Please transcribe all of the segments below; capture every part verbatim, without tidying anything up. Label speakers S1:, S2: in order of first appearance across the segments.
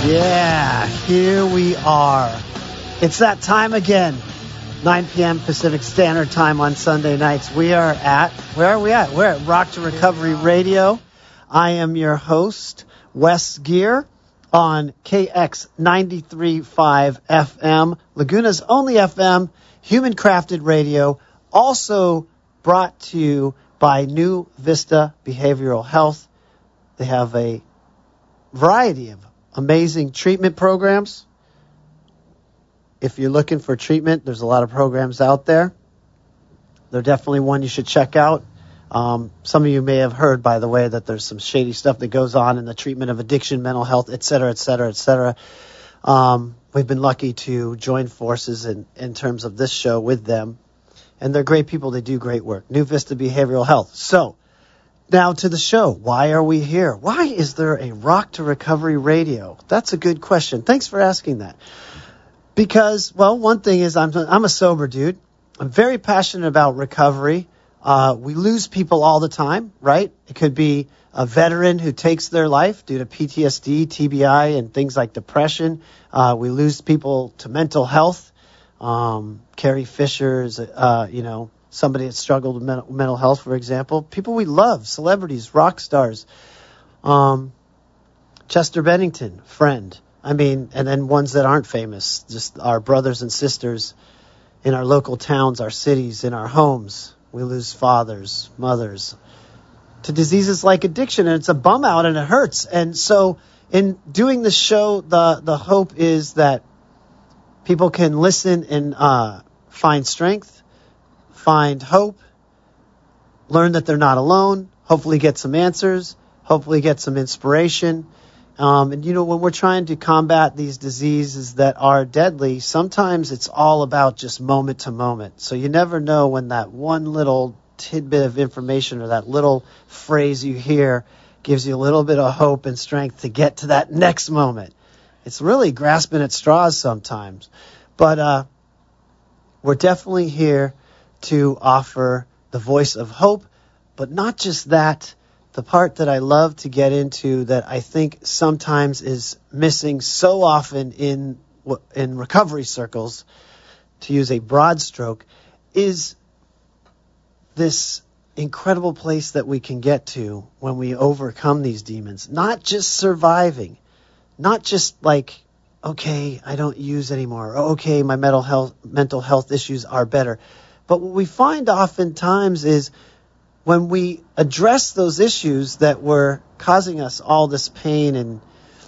S1: Yeah, here we are. It's that time again. nine p.m. Pacific Standard Time on Sunday nights. We are at, where are we at? We're at Rock to Recovery Radio. I am your host, Wes Geer, on K X ninety-three point five F M, Laguna's only F M, human crafted radio, also brought to you by New Vista Behavioral Health. They have a variety of amazing treatment programs. If you're looking for treatment, there's a lot of programs out there. They're definitely one you should check out. Um, some of you may have heard, by the way, that there's some shady stuff that goes on in the treatment of addiction, mental health, et cetera, et cetera, et cetera. Um, we've been lucky to join forces in, in terms of this show with them. And they're great people. They do great work. New Vista Behavioral Health. So, now to the show. Why are we here? Why is there a Rock to Recovery Radio? That's a good question. Thanks for asking that. Because, well, one thing is I'm I'm a sober dude. I'm very passionate about recovery. Uh, we lose people all the time, right? It could be a veteran who takes their life due to P T S D, T B I, and things like depression. Uh, we lose people to mental health. Um, Carrie Fisher is, uh, you know, somebody that struggled with mental, mental health, for example. People we love, celebrities, rock stars. Um, Chester Bennington, friend. I mean, and then ones that aren't famous, just our brothers and sisters in our local towns, our cities, in our homes. We lose fathers, mothers to diseases like addiction, and it's a bum out and it hurts. And so in doing this show, the, the hope is that people can listen and uh, find strength, find hope, learn that they're not alone, hopefully get some answers, hopefully get some inspiration. Um, and, you know, when we're trying to combat these diseases that are deadly, sometimes it's all about just moment to moment. So you never know when that one little tidbit of information or that little phrase you hear gives you a little bit of hope and strength to get to that next moment. It's really grasping at straws sometimes. But uh, we're definitely here to offer the voice of hope, but not just that. The part that I love to get into that I think sometimes is missing so often in in recovery circles, to use a broad stroke, is this incredible place that we can get to when we overcome these demons. Not just surviving, not just like, okay, I don't use anymore, or okay, my mental health mental health issues are better. But what we find oftentimes is when we address those issues that were causing us all this pain and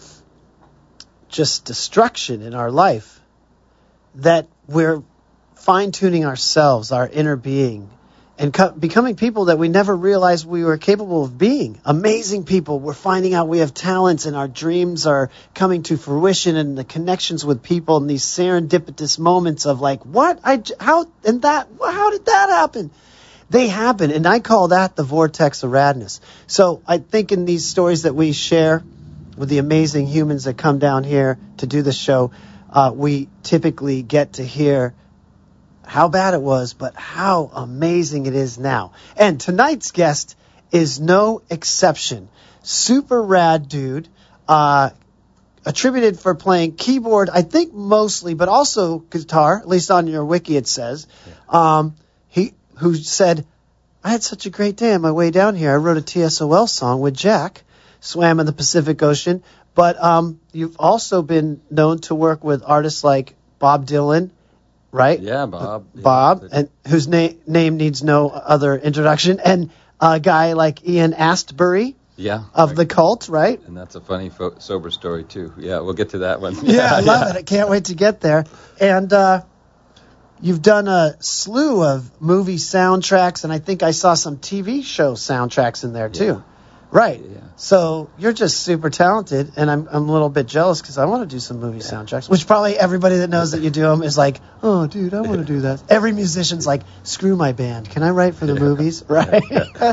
S1: just destruction in our life, that we're fine-tuning ourselves, our inner being, and co- becoming people that we never realized we were capable of being. Amazing people. We're finding out we have talents and our dreams are coming to fruition, and the connections with people and these serendipitous moments of like, what? I, how, and that, how did that happen? They happen, and I call that the vortex of radness. So I think in these stories that we share with the amazing humans that come down here to do the show, uh, we typically get to hear how bad it was, but how amazing it is now. And tonight's guest is no exception. Super rad dude, uh, attributed for playing keyboard, I think mostly, but also guitar, at least on your wiki it says. Um, he who said, I had such a great day on my way down here. I wrote a T S O L song with Jack, swam in the Pacific Ocean. But um, you've also been known to work with artists like Bob Dylan, right?
S2: Yeah, Bob.
S1: Bob,
S2: yeah.
S1: and whose na- name needs no other introduction. And a guy like Ian Astbury
S2: yeah,
S1: of
S2: right.
S1: The Cult, right?
S2: And that's a funny fo- sober story, too. Yeah, we'll get to that one.
S1: Yeah, I love yeah. it. I can't wait to get there. And uh, you've done a slew of movie soundtracks, and I think I saw some T V show soundtracks in there, too.
S2: Yeah.
S1: Right.
S2: Yeah.
S1: So you're just super talented, and I'm I'm a little bit jealous because I want to do some movie yeah. soundtracks, which probably everybody that knows that you do them is like, oh, dude, I want to do that. Every musician's like, screw my band. Can I write for the yeah. movies? Right?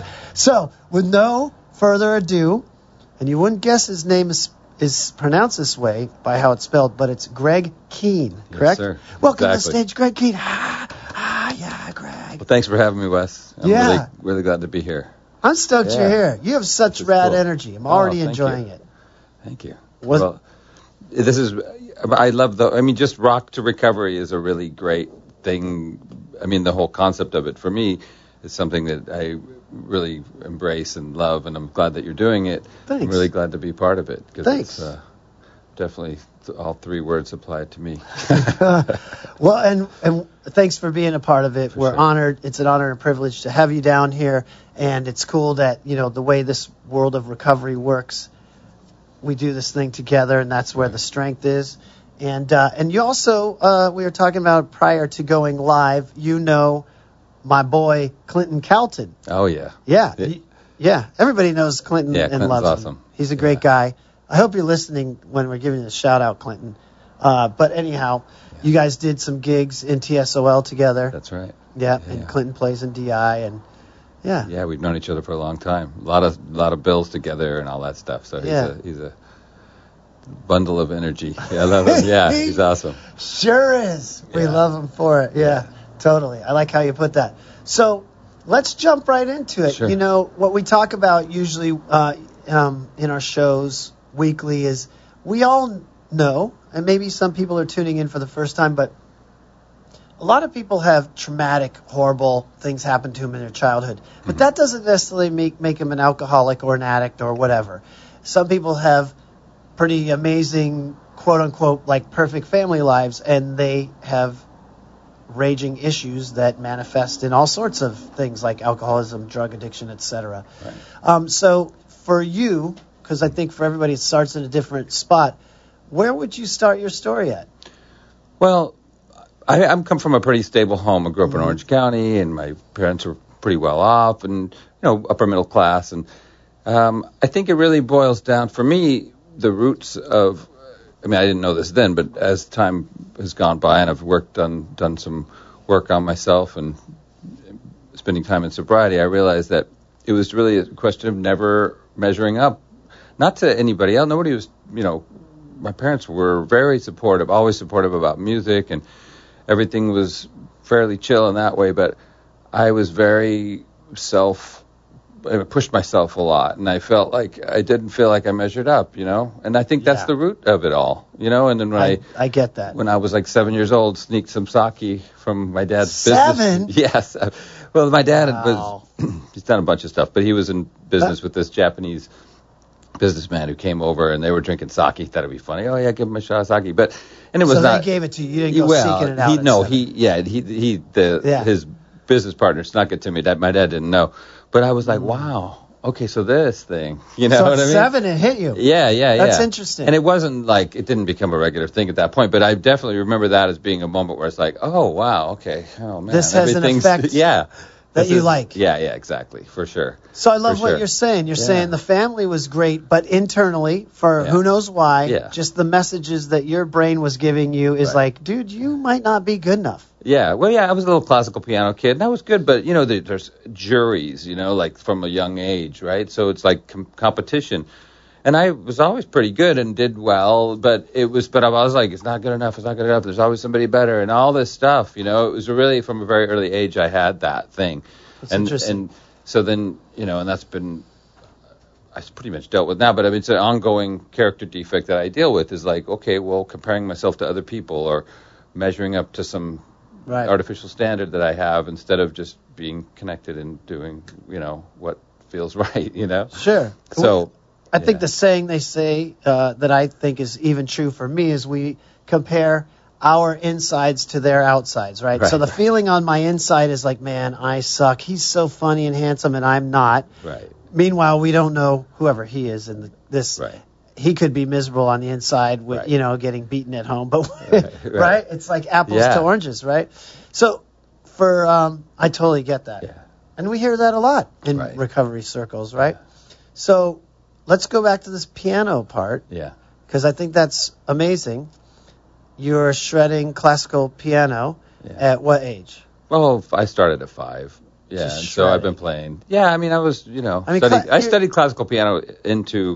S1: So with no further ado, and you wouldn't guess his name is is pronounced this way by how it's spelled, but it's Greg Kihn, correct?
S2: Yes, sir.
S1: Welcome
S2: Exactly.
S1: to the stage, Greg Kihn. Ah, ah, yeah, Greg.
S2: Well, thanks for having me, Wes. I'm
S1: yeah.
S2: really, really glad to be here.
S1: I'm stoked
S2: yeah.
S1: you're here. You have such rad
S2: cool.
S1: energy. I'm already
S2: oh,
S1: enjoying
S2: you.
S1: it.
S2: Thank you.
S1: Was,
S2: well, this is, I love the, I mean, just rock to recovery is a really great thing. I mean, the whole concept of it for me is something that I really embrace and love, and I'm glad that you're doing it.
S1: Thanks.
S2: I'm really glad to be part of it.
S1: Thanks.
S2: It's, uh, definitely all three words apply to me.
S1: Well, and and thanks for being a part of it.
S2: For
S1: We're
S2: sure.
S1: honored. It's an honor and privilege to have you down here, and it's cool that, you know, the way this world of recovery works, we do this thing together, and that's where the strength is. And uh, and you also, uh, we were talking about prior to going live, you know my boy Clinton Calton.
S2: Oh, yeah.
S1: Yeah,
S2: Yeah.
S1: y- yeah. Everybody knows Clinton
S2: Yeah,
S1: and
S2: Clinton's
S1: loves
S2: awesome.
S1: him. He's a great
S2: Yeah.
S1: guy. I hope you're listening when we're giving you a shout out, Clinton. Uh, but anyhow,
S2: Yeah.
S1: you guys did some gigs in T S O L together.
S2: That's right.
S1: Yeah,
S2: Yeah,
S1: and
S2: yeah.
S1: Clinton plays in D I, and yeah,
S2: Yeah, we've known each other for a long time. A lot of lot of bills together and all that stuff. So he's
S1: Yeah.
S2: a he's a bundle of energy. Yeah, I love him. Yeah, he's awesome.
S1: sure is. We
S2: Yeah.
S1: love him for it. Yeah,
S2: Yeah.
S1: totally. I like how you put that. So let's jump right into it.
S2: Sure.
S1: You know, what we talk about usually uh, um, in our shows weekly is we all know, and maybe some people are tuning in for the first time, but a lot of people have traumatic, horrible things happen to them in their childhood. But that doesn't necessarily make, make them an alcoholic or an addict or whatever. Some people have pretty amazing, quote-unquote, like perfect family lives, and they have raging issues that manifest in all sorts of things like alcoholism, drug addiction, et cetera.
S2: Right.
S1: Um, so for you, because I think for everybody it starts in a different spot, where would you start your story at?
S2: Well, I, I'm come from a pretty stable home. I grew up
S1: Mhm.
S2: in Orange County, and my parents were pretty well off, and you know, upper middle class. And um, I think it really boils down for me the roots of. I mean, I didn't know this then, but as time has gone by, and I've worked on done some work on myself and spending time in sobriety, I realized that it was really a question of never measuring up, not to anybody else. Nobody was, you know, my parents were very supportive, always supportive about music, and everything was fairly chill in that way, but I was very self, I pushed myself a lot, and I felt like I didn't feel like I measured up, you know, and I think that's
S1: Yeah.
S2: the root of it all, you know, and then when I,
S1: I, I get that.
S2: when I was like seven years old, sneaked some sake from my dad's
S1: Seven?
S2: business. Yes. Well, my dad
S1: Wow.
S2: was, he's done a bunch of stuff, but he was in business with this Japanese businessman who came over, and they were drinking sake. He thought it'd be funny. Oh, yeah, give him a shot of sake. But, and it was
S1: so
S2: not.
S1: they gave it to you. You didn't go
S2: well,
S1: seeking it out.
S2: he,
S1: at
S2: no,
S1: seven.
S2: he, yeah, he, he, the,
S1: Yeah.
S2: his business partner snuck it to me. That my dad didn't know. But I was like, wow, okay, so this thing, you know
S1: so
S2: what
S1: at
S2: I mean?
S1: seven, it hit you.
S2: Yeah, yeah, yeah.
S1: That's interesting.
S2: And it wasn't like, it didn't become a regular thing at that point, but I definitely remember that as being a moment where it's like, oh, wow, okay, oh, man.
S1: This has an
S2: everything's-
S1: effect
S2: Yeah.
S1: that
S2: This
S1: you
S2: is-
S1: like.
S2: Yeah, yeah, exactly, for sure.
S1: So I love
S2: For
S1: what
S2: sure.
S1: you're saying. You're
S2: Yeah.
S1: saying the family was great, but internally, for
S2: Yeah.
S1: who knows why,
S2: Yeah.
S1: just the messages that your brain was giving you is
S2: Right.
S1: like, dude, you might not be good enough.
S2: Yeah, well, yeah, I was a little classical piano kid, and that was good, but, you know, there, there's juries, you know, like from a young age, right? So it's like com- competition. And I was always pretty good and did well, but it was, but I was like, it's not good enough, it's not good enough, there's always somebody better, and all this stuff, you know. It was really, from a very early age, I had that thing.
S1: That's
S2: and,
S1: interesting.
S2: And so then, you know, and that's been, I pretty much dealt with now, but I mean, it's an ongoing character defect that I deal with, is like, okay, well, comparing myself to other people or measuring up to some
S1: Right.
S2: artificial standard that I have instead of just being connected and doing, you know, what feels right, you know?
S1: Sure.
S2: So,
S1: I think
S2: yeah.
S1: the saying they say uh, that I think is even true for me is we compare our insides to their outsides, right?
S2: Right.
S1: So the feeling on my inside is like, man, I suck. He's so funny and handsome, and I'm not.
S2: Right,
S1: Meanwhile, we don't know whoever he is in the, this.
S2: right.
S1: He could be miserable on the inside with,
S2: Right.
S1: you know, getting beaten at home, but
S2: Right,
S1: right,
S2: right.
S1: It's like apples
S2: Yeah.
S1: to oranges, right? So for, um, I totally get that.
S2: Yeah.
S1: And we hear that a lot in
S2: Right.
S1: recovery circles, right? So let's go back to this piano part,
S2: Yeah.
S1: because I think that's amazing. You're shredding classical piano
S2: Yeah.
S1: at what age?
S2: Well, I started at five. Yeah,
S1: Just
S2: and so I've
S1: shredding.
S2: been playing. Yeah, I mean, I was, you know,
S1: I mean,
S2: studied,
S1: cla-
S2: I
S1: you-
S2: studied classical piano into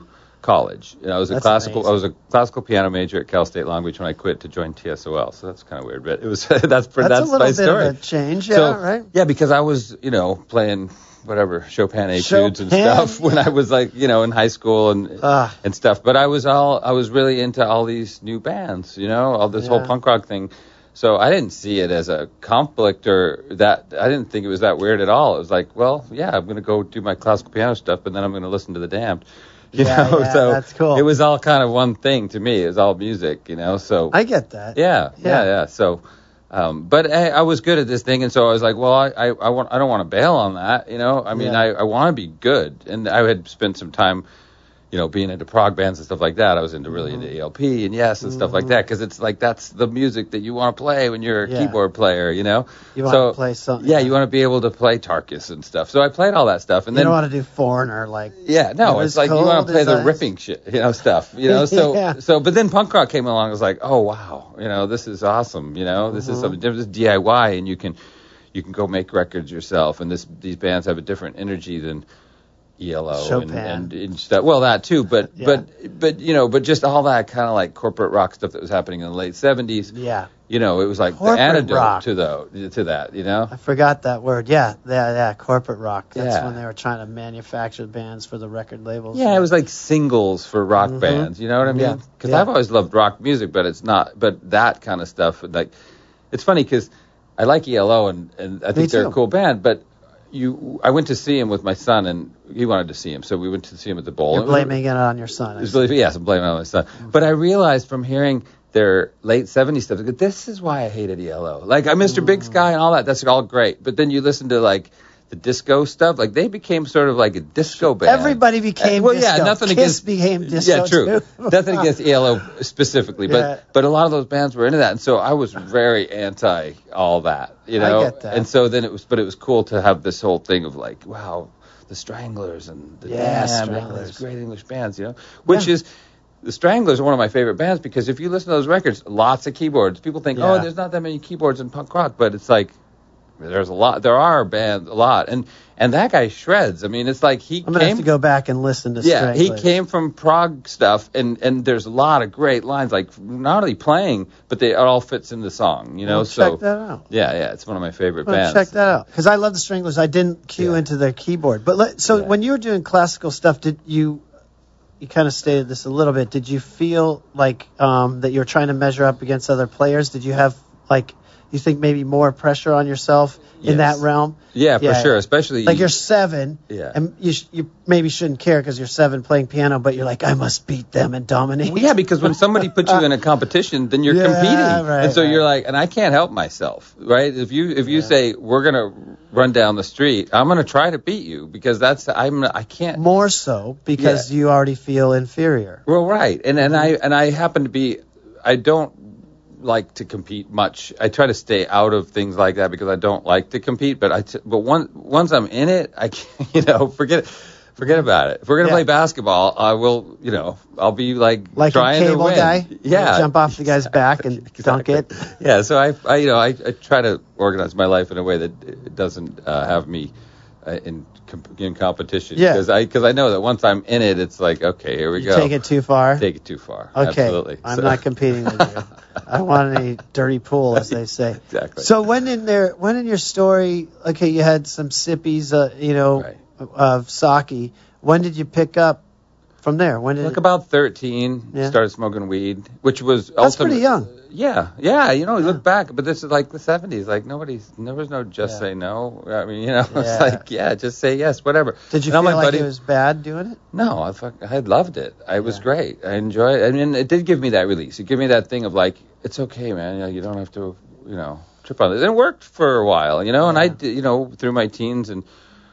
S2: college. You know, I was a
S1: That's
S2: classical.
S1: amazing.
S2: I was a classical piano major at Cal State Long Beach when I quit to join T S O L. So that's kind of weird, but it was that's that's,
S1: That's a
S2: that's
S1: little
S2: my
S1: bit
S2: story.
S1: of a change, yeah,
S2: so,
S1: right?
S2: Yeah, because I was, you know, playing whatever Chopin etudes and
S1: Chopin,
S2: stuff when I was like, you know, in high school and
S1: Ah.
S2: and stuff. But I was all I was really into all these new bands, you know, all this
S1: Yeah.
S2: whole punk rock thing. So I didn't see it as a conflict or that. I didn't think it was that weird at all. It was like, well, yeah, I'm going to go do my classical piano stuff, but then I'm going to listen to the Damned. You
S1: Yeah,
S2: know,
S1: yeah,
S2: so
S1: that's cool.
S2: it was all kind of one thing to me. It was all music, you know. So
S1: I get that.
S2: yeah,
S1: Yeah.
S2: yeah, yeah. So, um, but I, I was good at this thing, and so I was like, well, I, I, I want, I don't want to bail on that, you know. I mean,
S1: Yeah.
S2: I, I want to be good, and I had spent some time, you know, being into prog bands and stuff like that. I was into really into E L P and Yes and stuff like that because it's like that's the music that you want to play when you're a
S1: Yeah.
S2: keyboard player, you know.
S1: You want
S2: so,
S1: to play something.
S2: Yeah, you want to be able to play Tarkus and stuff. So I played all that stuff, and
S1: You
S2: then
S1: don't want to do Foreigner like.
S2: yeah, no,
S1: It
S2: it's
S1: was
S2: like you want
S1: cold
S2: to play
S1: as
S2: the
S1: ice.
S2: ripping shit, you know, stuff, you know. So,
S1: Yeah.
S2: so, but then punk rock came along. I was like, oh wow, you know, this is awesome. You know, this is something different. This is D I Y, and you can, you can go make records yourself. And this, these bands have a different energy than E L O and,
S1: Chopin.
S2: and, and stuff. Well, that too, but,
S1: Yeah.
S2: but, but you know, but just all that kind of like corporate rock stuff that was happening in the late seventies.
S1: Yeah.
S2: You know, it was like
S1: Corporate
S2: the antidote
S1: rock.
S2: to the to that. You know.
S1: I forgot that word. Yeah, yeah, yeah. Corporate rock. That's
S2: Yeah.
S1: when they were trying to manufacture bands for the record labels.
S2: Yeah, it was like singles for rock
S1: Mhm.
S2: bands. You know what I
S1: Yeah,
S2: mean? Because
S1: yeah.
S2: I've always loved rock music, but it's not. But that kind of stuff, like, it's funny because I like E L O and and I think they're
S1: too.
S2: a cool band. But you, I went to see him with my son, and he wanted to see him, so we went to see him at the Bowl.
S1: You're
S2: It was-
S1: blaming it on your son.
S2: It was really, yes, I'm blaming it on my son.
S1: Mm-hmm.
S2: But I realized from hearing their late seventies stuff, that this is why I hated E L O. Like, I'm Mister Big Sky and all that. That's all great. But then you listen to like the disco stuff, like they became sort of like a disco band.
S1: Everybody became
S2: Uh, well,
S1: disco.
S2: yeah, nothing
S1: Kiss
S2: against
S1: became disco.
S2: Yeah, true.
S1: too.
S2: Nothing against E L O specifically, but
S1: Yeah.
S2: but a lot of those bands were into that, and so I was very anti all that, you
S1: I
S2: know.
S1: get that.
S2: And so then it was, but it was cool to have this whole thing of like, wow, the Stranglers and the
S1: Yeah,
S2: Damned and all
S1: Stranglers.
S2: these great English bands, you know, which
S1: Yeah.
S2: is. The Stranglers are one of my favorite bands because if you listen to those records, lots of keyboards. People think,
S1: Yeah.
S2: oh, there's not that many keyboards in punk rock, but it's like there's a lot. There are bands, a lot, and and that guy shreds. I mean, it's like he
S1: I'm gonna
S2: came.
S1: have to go back and listen to.
S2: Yeah, he
S1: Stranglers.
S2: came from prog stuff, and and there's a lot of great lines, like not only playing, but they it all fits in the song, you know.
S1: Well,
S2: so
S1: check that out.
S2: yeah, yeah, it's one of my favorite
S1: Well,
S2: bands.
S1: check that out because I love the Stranglers. I didn't cue
S2: Yeah.
S1: into their keyboard, but let, so
S2: Yeah.
S1: when you were doing classical stuff, did you? You kind of stated this a little bit. Did you feel like um, that you were trying to measure up against other players? Did you have like you think maybe more pressure on yourself in
S2: Yes.
S1: that realm?
S2: Yeah, for
S1: Yeah.
S2: sure, especially
S1: Like you're seven,
S2: Yeah.
S1: and you sh- you maybe shouldn't care because you're seven playing piano, but you're like, I must beat them and dominate.
S2: Well, yeah, because when somebody puts you in a competition, then you're
S1: Yeah,
S2: competing,
S1: right,
S2: and so
S1: right.
S2: you're like, and I can't help myself, right? If you if you
S1: Yeah.
S2: say we're gonna run down the street, I'm gonna try to beat you because that's I'm I can't.
S1: More so because you already feel inferior.
S2: Well, right, and and I and I happen to be, I don't like to compete much. I try to stay out of things like that because I don't like to compete. But I t- but one, once I'm in it, I can't, you know forget it. Forget about it. If we're gonna
S1: Yeah.
S2: play basketball, I will, you know, I'll be like,
S1: Like
S2: trying
S1: a
S2: to
S1: cable
S2: win.
S1: guy,
S2: Yeah,
S1: jump off the guy's back and dunk it.
S2: Yeah, so I, I you know, I, I try to organize my life in a way that it doesn't uh, have me uh, in com- in competition.
S1: Yeah.
S2: because I because I know that once I'm in it, it's like, okay, here we
S1: You
S2: go.
S1: take it too far.
S2: Take it too far.
S1: Okay,
S2: Absolutely.
S1: I'm
S2: So-
S1: not competing with you. I want a dirty pool, as they say.
S2: Exactly.
S1: So when in there, when in your story, okay, you had some sippies, uh, you know,
S2: Right.
S1: of sake. When did you pick up from there? When did
S2: Like
S1: it,
S2: about thirteen,
S1: Yeah.
S2: started smoking weed, which was
S1: That's
S2: ultimate-
S1: pretty young.
S2: Yeah, yeah. You know, you look back, but this is like the seventies. Like nobody's, there was no just
S1: Yeah.
S2: say no. I mean, you know,
S1: Yeah.
S2: it's like yeah, just say yes, whatever.
S1: Did you
S2: And all
S1: feel
S2: my
S1: like
S2: buddy-
S1: it was bad doing it?
S2: No, I fuck, I loved it. I was
S1: Yeah.
S2: great. I enjoyed it. I mean, it did give me that release. It gave me that thing of like, it's okay, man. You know, you don't have to, you know, trip on it. And it worked for a while, you know. And I,
S1: Yeah.
S2: did, you know, through my teens and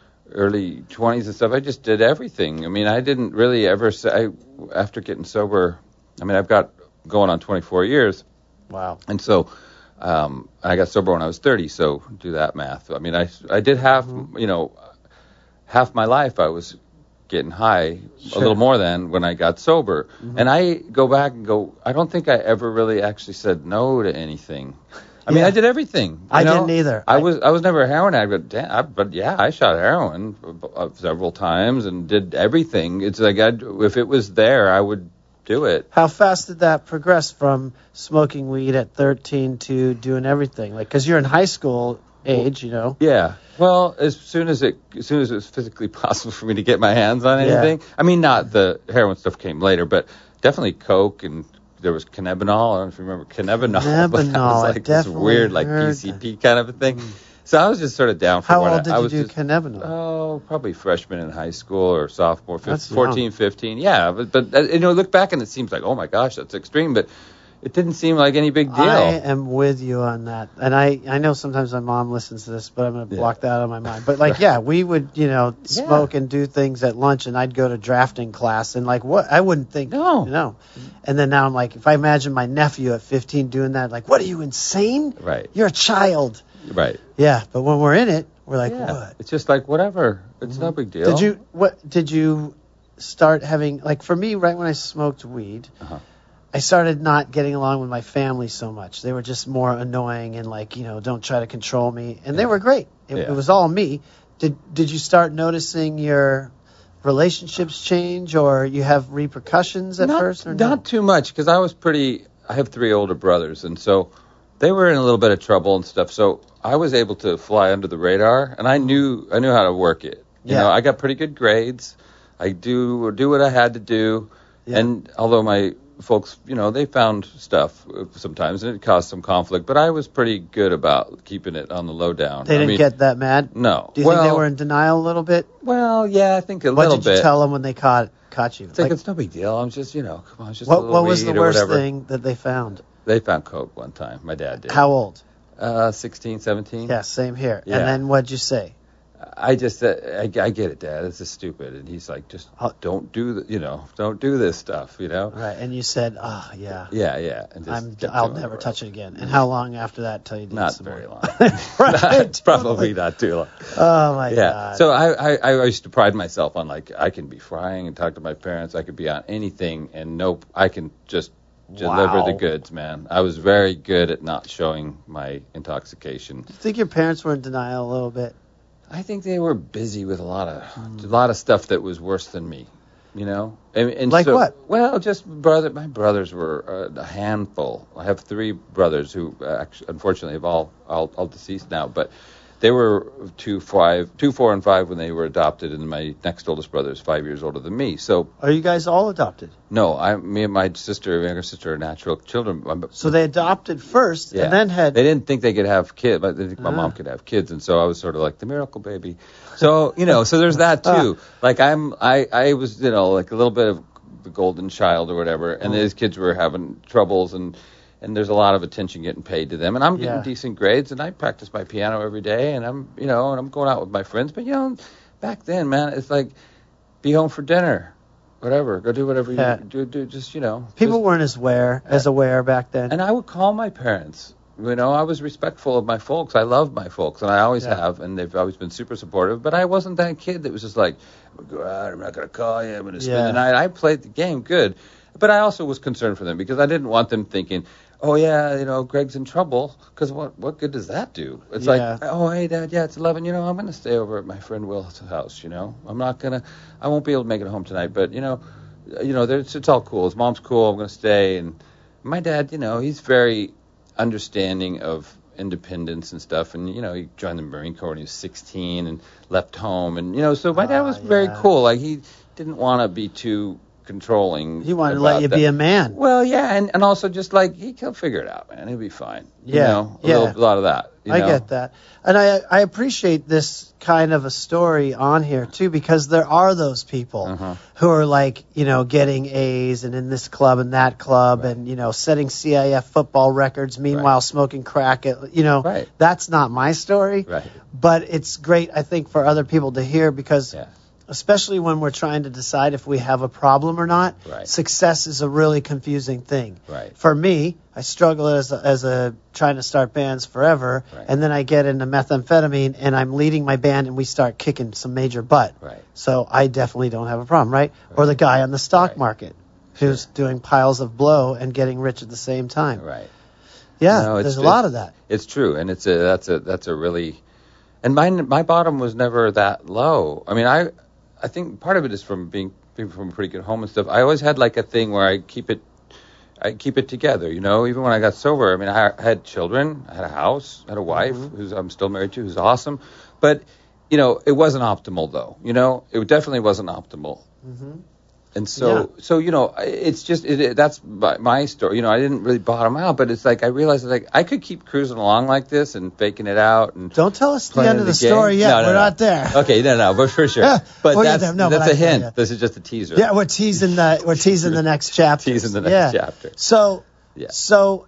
S2: early twenties and stuff, I just did everything. I mean, I didn't really ever say I, after getting sober. I mean, I've got going on twenty-four years,
S1: Wow.
S2: and so. Um, I got sober when I was thirty, so do that math. I mean, I, I did half,
S1: Mm-hmm.
S2: you know, half my life I was getting high,
S1: Sure.
S2: a little more than when I got sober.
S1: Mm-hmm.
S2: And I go back and go, I don't think I ever really actually said no to anything. I mean, I did everything. you
S1: I
S2: know?
S1: didn't either.
S2: I,
S1: I-
S2: was I was never a heroin addict, but, damn, I, but yeah, I shot heroin uh, several times and did everything. It's like I'd, if it was there, I would do it.
S1: How fast did that progress from smoking weed at thirteen to doing everything? Like, because you're in high school age, you know.
S2: Yeah. Well, as soon as it as soon as it was physically possible for me to get my hands on
S1: Yeah.
S2: anything. I mean, not the heroin stuff came later, but definitely coke, and there was cannabinol. I don't know if you remember cannabinol. But that
S1: Cannabinol,
S2: was
S1: I
S2: like this
S1: definitely
S2: weird, like
S1: heard
S2: P C P kind of a thing. So I was just sort of down for
S1: How
S2: what
S1: old
S2: I,
S1: did
S2: I
S1: you
S2: was
S1: do
S2: just,
S1: cannabinol?
S2: Oh, probably freshman in high school or sophomore,
S1: That's
S2: fifteen, fourteen,
S1: young.
S2: fifteen. Yeah, but, but uh, you know, look back and it seems like, oh my gosh, that's extreme, but it didn't seem like any big deal.
S1: I am with you on that. And I, I know sometimes my mom listens to this, but I'm going to
S2: Yeah.
S1: block that out of my mind. But, like, yeah, we would, you know,
S2: Yeah.
S1: smoke and do things at lunch, and I'd go to drafting class, and, like, what? I wouldn't think,
S2: No.
S1: you know. And then now I'm like, if I imagine my nephew at fifteen doing that, like, what, are you insane?
S2: Right.
S1: You're a child.
S2: Right.
S1: Yeah, but when we're in it, we're like,
S2: Yeah.
S1: what?
S2: It's just like, whatever. It's no big deal.
S1: Did you, what, did you start having, like, for me, right when I smoked weed,
S2: Uh-huh.
S1: I started not getting along with my family so much. They were just more annoying and like, you know, don't try to control me. And they
S2: Yeah.
S1: were great. It,
S2: Yeah.
S1: it was all me. Did Did you start noticing your relationships change, or you have repercussions at
S2: not,
S1: first? Or
S2: not
S1: no?
S2: too much, because I was pretty. I have three older brothers, and so they were in a little bit of trouble and stuff. So I was able to fly under the radar, and I knew I knew how to work it. You
S1: Yeah.
S2: know, I got pretty good grades. I do do what I had to do,
S1: Yeah.
S2: and although my folks, you know, they found stuff sometimes, and it caused some conflict, but I was pretty good about keeping it on the lowdown.
S1: They
S2: I
S1: didn't
S2: mean,
S1: get that mad?
S2: no.
S1: Do you
S2: well,
S1: think they were in denial a little bit?
S2: well, yeah, I think a
S1: What
S2: little
S1: did you
S2: bit.
S1: tell them when they caught caught you?
S2: It's like,
S1: Like,
S2: it's no big deal. I'm just, you know, come on, it's just a
S1: what
S2: little
S1: What was the
S2: weed or
S1: worst
S2: whatever.
S1: thing that they found?
S2: They found coke one time. My dad did.
S1: How old?
S2: Uh, sixteen, seventeen.
S1: Yeah, same here.
S2: Yeah.
S1: And then what'd you say?
S2: I just, uh, I, I get it, Dad. This is stupid. And he's like, just
S1: How-
S2: don't do, the, you know, don't do this stuff, you know.
S1: Right, and you said, "Ah, yeah,
S2: Yeah, yeah. And just
S1: I'm,
S2: kept
S1: I'll
S2: doing
S1: never
S2: it.
S1: touch it again." And how long after that till you did
S2: Not
S1: some
S2: very
S1: more?
S2: long.
S1: Right,
S2: Probably not too long.
S1: Oh my
S2: Yeah.
S1: God.
S2: So I, I, I used to pride myself on, like, I can be frying and talk to my parents. I could be on anything, and nope, I can just deliver
S1: Wow.
S2: the goods, man. I was very good at not showing my intoxication.
S1: Do you think your parents were in denial a little bit?
S2: I think they were busy with a lot of a lot of stuff that was worse than me, you know. And, and
S1: Like
S2: so,
S1: what?
S2: Well, just brother. My brothers were uh, a handful. I have three brothers who, uh, actually, unfortunately, have all, all all deceased now. But they were two, five, two, four, and five when they were adopted, and my next oldest brother is five years older than me. So
S1: Are you guys all adopted?
S2: no, I, me and my sister, younger sister, are natural children. I'm-
S1: So they adopted first,
S2: Yeah.
S1: and then had.
S2: They didn't think they could have kids, but they think my
S1: Ah.
S2: mom could have kids, and so I was sort of like the miracle baby. So you know, so there's that too. Like I'm, I, I was, you know, like a little bit of the golden child or whatever, and
S1: Mm.
S2: these kids were having troubles, and and there's a lot of attention getting paid to them, and I'm getting
S1: Yeah.
S2: decent grades, and I practice my piano every day, and I'm, you know, and I'm going out with my friends. But you know, back then, man, it's like be home for dinner, whatever, go do whatever
S1: Yeah.
S2: you do, do, just you know,
S1: People
S2: just-
S1: weren't as aware as aware back then.
S2: and I would call my parents. You know, I was respectful of my folks. I love my folks, and I always
S1: Yeah.
S2: have, and they've always been super supportive. But I wasn't that kid that was just like, I'm going to go out, I'm not going to call you, I'm going to spend
S1: Yeah.
S2: the night. I played the game good. But I also was concerned for them because I didn't want them thinking, oh, yeah, you know, Greg's in trouble, because what, what good does that do? It's
S1: Yeah.
S2: like, oh, hey, Dad, yeah, it's eleven, you know, I'm going to stay over at my friend Will's house, you know. I'm not going to, I won't be able to make it home tonight, but, you know, you know, there's, it's all cool. His mom's cool, I'm going to stay. And my dad, you know, he's very understanding of independence and stuff, and you know, he joined the Marine Corps when he was sixteen and left home, and you know, so my dad
S1: Ah,
S2: was very
S1: yeah.
S2: cool. Like he didn't want to be too controlling.
S1: He wanted to
S2: about
S1: let you
S2: that.
S1: be a man.
S2: Well, yeah, and, and also just like he, he'll figure it out, man. He'll be fine.
S1: Yeah,
S2: you know, a,
S1: yeah.
S2: little, a lot of that. You
S1: I
S2: know?
S1: get that. And I I appreciate this kind of a story on here, too, because there are those people
S2: Uh-huh.
S1: who are like, you know, getting A's and in this club and that club
S2: Right.
S1: and, you know, setting C I F football records, meanwhile
S2: Right.
S1: smoking crack. At, you know,
S2: Right.
S1: that's not my story.
S2: Right.
S1: But it's great, I think, for other people to hear because
S2: Yeah.
S1: especially when we're trying to decide if we have a problem or not,
S2: Right.
S1: success is a really confusing thing.
S2: Right.
S1: For me, I struggle as a, as a trying to start bands forever,
S2: Right.
S1: and then I get into methamphetamine, and I'm leading my band, and we start kicking some major butt.
S2: Right.
S1: So I definitely don't have a problem, right? Or the guy on the stock
S2: Right.
S1: market who's doing piles of blow and getting rich at the same time.
S2: Right.
S1: Yeah,
S2: you know,
S1: there's a lot of that.
S2: It's true, and it's a that's a that's a really, and my my bottom was never that low. I mean, I I think part of it is from being being from a pretty good home and stuff. I always had like a thing where I keep it. I keep it together, you know, even when I got sober. I mean, I had children, I had a house, I had a wife, mm-hmm. who's I'm still married to, who's awesome. But, you know, it wasn't optimal, though, you know. It definitely wasn't optimal. Mm-hmm. And so, yeah. so you know, it's just, it, it, that's my, my story. You know, I didn't really bottom out, but it's like I realized, like, I could keep cruising along like this and faking it out. And
S1: don't tell us the end of the, the story yet. No, no, We're no. not there.
S2: Okay, no, no, but for sure. Yeah. But
S1: well,
S2: that's,
S1: yeah, no,
S2: that's
S1: but
S2: a hint. Yeah. This is just a teaser.
S1: Yeah, we're teasing the, we're teasing the next chapter.
S2: Teasing the next
S1: yeah.
S2: chapter.
S1: So,
S2: yeah.
S1: so,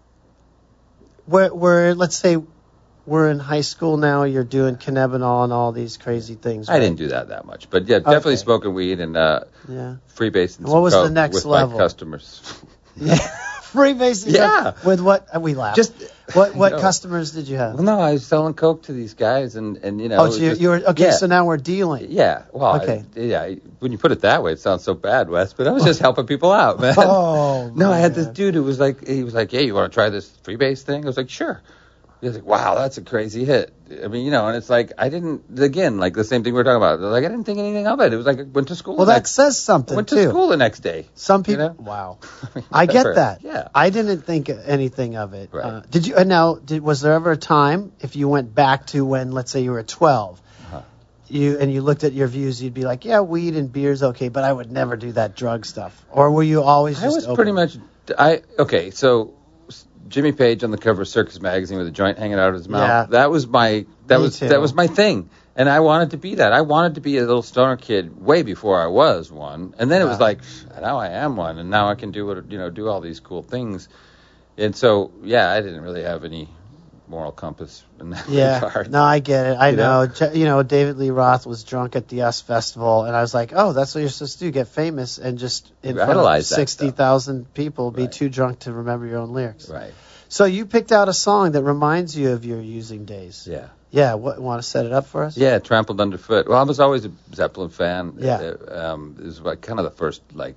S1: we're, we're, let's say, we're in high school now. You're doing cannabinol and all these crazy things. Right?
S2: I didn't do that that much, but yeah, definitely okay. smoking weed and uh,
S1: yeah.
S2: freebase and,
S1: and what was
S2: coke
S1: the next
S2: with
S1: level?
S2: my customers.
S1: Yeah, freebase.
S2: Yeah,
S1: with what we laughed.
S2: Just
S1: what what
S2: you know,
S1: customers did you have?
S2: Well, no, I was selling coke to these guys, and, and you know.
S1: Oh, so you,
S2: just,
S1: you were okay.
S2: Yeah.
S1: So now we're dealing.
S2: Yeah. Well.
S1: Okay.
S2: I, yeah. When you put it that way, it sounds so bad, Wes. But I was just helping people out, man.
S1: Oh.
S2: No, I had
S1: man.
S2: this dude who was like, he was like, "Hey, you want to try this freebase thing?" I was like, "Sure." He was like, wow, that's a crazy hit. I mean, you know, and it's like, I didn't, again, like the same thing we were talking about. Like, I didn't think anything of it. It was like, I went to school.
S1: Well, that next, says something,
S2: went
S1: too.
S2: Went to school the next day.
S1: Some people,
S2: you know?
S1: Wow.
S2: I, mean,
S1: I get that.
S2: Yeah.
S1: I didn't think anything of it.
S2: Right.
S1: Uh, did you, uh, now, did, was there ever a time, if you went back to when, let's say you were twelve, uh-huh. you and you looked at your views, you'd be like, yeah, weed and beer's okay, but I would never do that drug stuff? Or were you always just
S2: I was
S1: open?
S2: pretty much, I, okay, so Jimmy Page on the cover of Circus Magazine with a joint hanging out of his mouth.
S1: Yeah.
S2: That was my that
S1: Me
S2: was
S1: too.
S2: that was my thing, and I wanted to be that. I wanted to be a little stoner kid way before I was one, and then yeah. it was like, now I am one, and now I can do what you know, do all these cool things, and so yeah, I didn't really have any moral compass in that
S1: yeah.
S2: regard.
S1: No, I get it. I
S2: you
S1: know.
S2: know.
S1: You know, David Lee Roth was drunk at the U S Festival, and I was like, oh, that's what you're supposed to do, get famous, and just in front of sixty thousand people, be
S2: right.
S1: too drunk to remember your own lyrics.
S2: Right.
S1: So you picked out a song that reminds you of your using days.
S2: Yeah.
S1: Yeah. What, want to set it up for us?
S2: Yeah, Trampled Underfoot. Well, I was always a Zeppelin fan.
S1: Yeah.
S2: Uh, um, it was like kind of the first, like,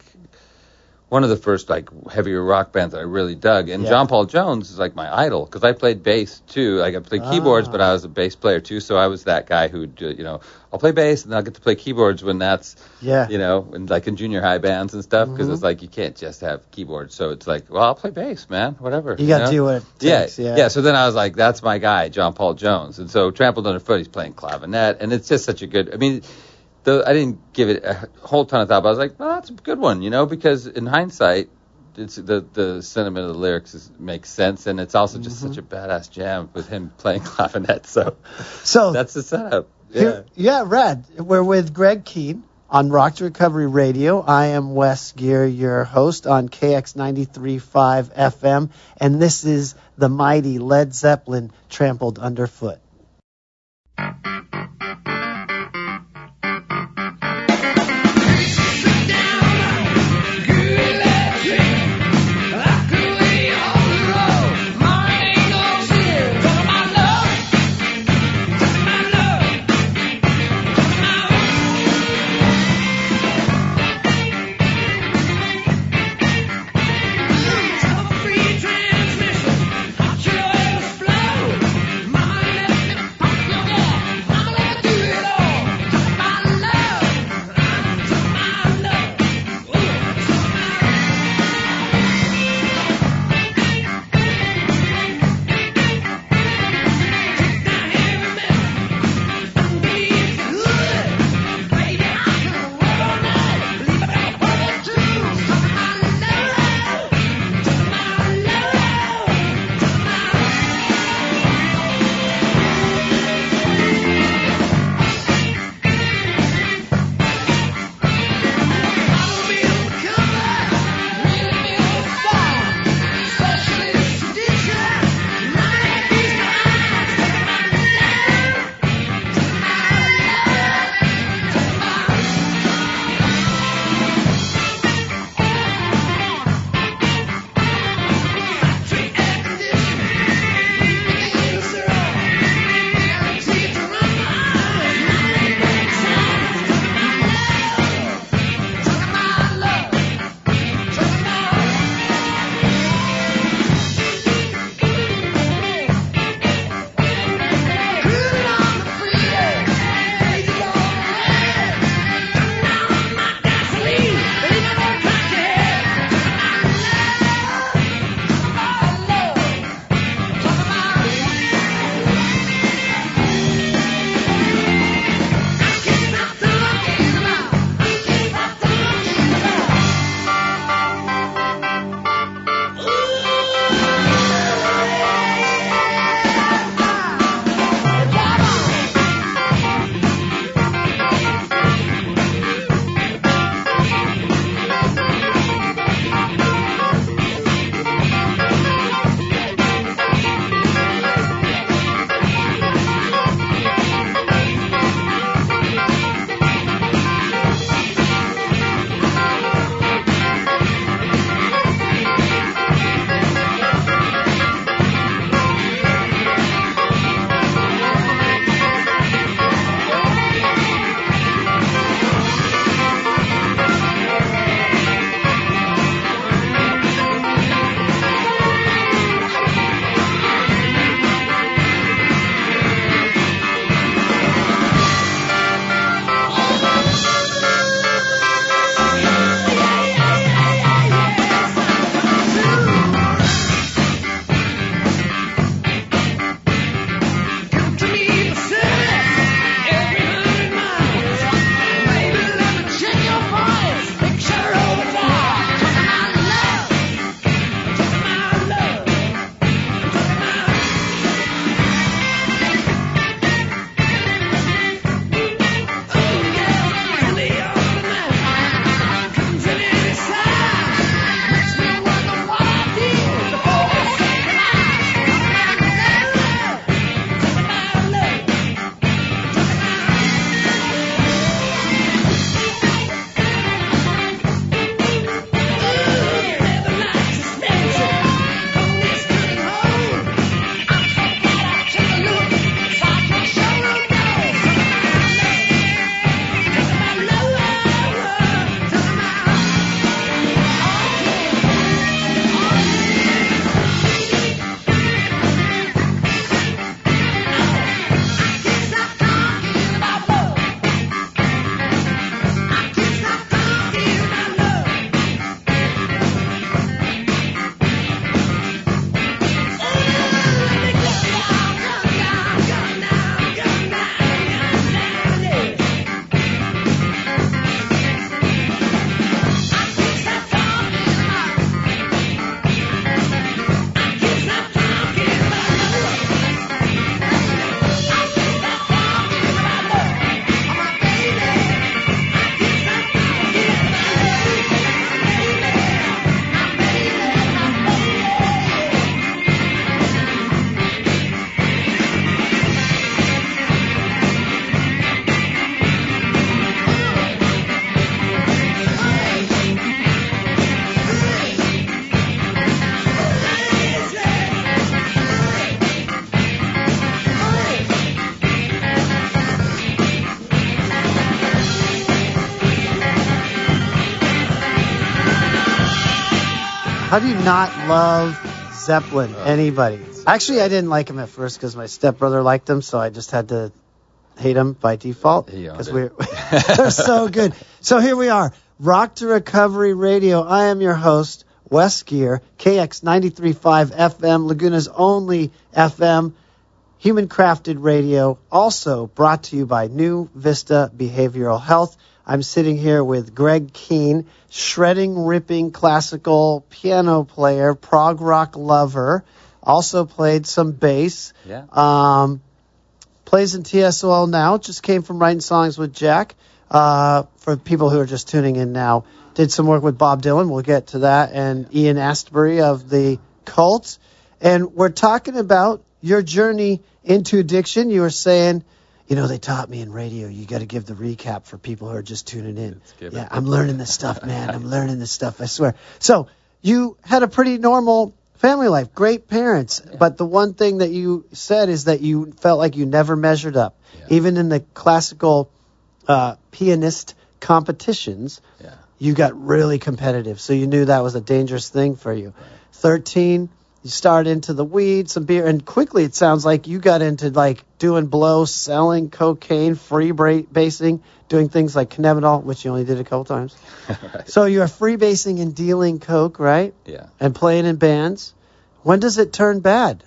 S2: one of the first, like, heavier rock bands that I really dug. And
S1: yeah.
S2: John Paul Jones is, like, my idol, because I played bass, too. Like, I played ah. keyboards, but I was a bass player, too, so I was that guy who, you know, I'll play bass, and I'll get to play keyboards when that's,
S1: yeah.
S2: you know, in, like, in junior high bands and stuff, because mm-hmm. it's like, you can't just have keyboards. So it's like, well, I'll play bass, man, whatever.
S1: You got to
S2: know?
S1: do what it takes.
S2: Yeah,
S1: yeah.
S2: Yeah, so then I was like, that's my guy, John Paul Jones. And so Trampled Underfoot, he's playing clavinet, and it's just such a good, I mean, the, I didn't give it a whole ton of thought, but I was like, well, that's a good one, you know, because in hindsight, it's the the sentiment of the lyrics is, makes sense, and it's also just mm-hmm. such a badass jam with him playing clavinet. So,
S1: so
S2: that's the setup. Yeah,
S1: here, yeah, Rad. We're with Greg Keen on Rock to Recovery Radio. I am Wes Geer, your host on K X ninety-three point five F M, and this is the mighty Led Zeppelin, Trampled Underfoot.
S3: Transmission, hot your oil flow. My
S1: How do you not love Zeppelin?
S2: Oh,
S1: Anybody? Actually, I didn't like him at first because my stepbrother liked him, so I just had to hate him by default because we're they're so good. So here we are, Rock to Recovery Radio. I am your host, Wes Geer, K X ninety-three point five F M, Laguna's only F M, human crafted radio, also brought to you by New Vista Behavioral Health. I'm sitting here with Greg Keene, shredding, ripping classical piano player, prog rock lover, also played some bass.
S2: Yeah.
S1: Um, plays in T S O L now, just came from writing songs with Jack. Uh, for people who are just tuning in now, did some work with Bob Dylan. We'll get to that. And Ian Astbury of the Cult. And we're talking about your journey into addiction. You were saying, you know, they taught me in radio, you got to give the recap for people who are just tuning in. Yeah, I'm learning this stuff, man. I'm learning this stuff, I swear. So you had a pretty normal family life, great parents. Yeah. But the one thing that you said is that you felt like you never measured up. Yeah. Even in the classical uh, pianist competitions, yeah. you got really competitive. So you knew that was a dangerous thing for you. Right. thirteen, you start into the weed, some beer, and quickly it sounds like you got into like doing blow, selling cocaine, free basing, doing things like cannabinol, which you only did a couple times. Right. So you're free basing and dealing coke, right?
S2: Yeah.
S1: And playing in bands. When does it turn bad?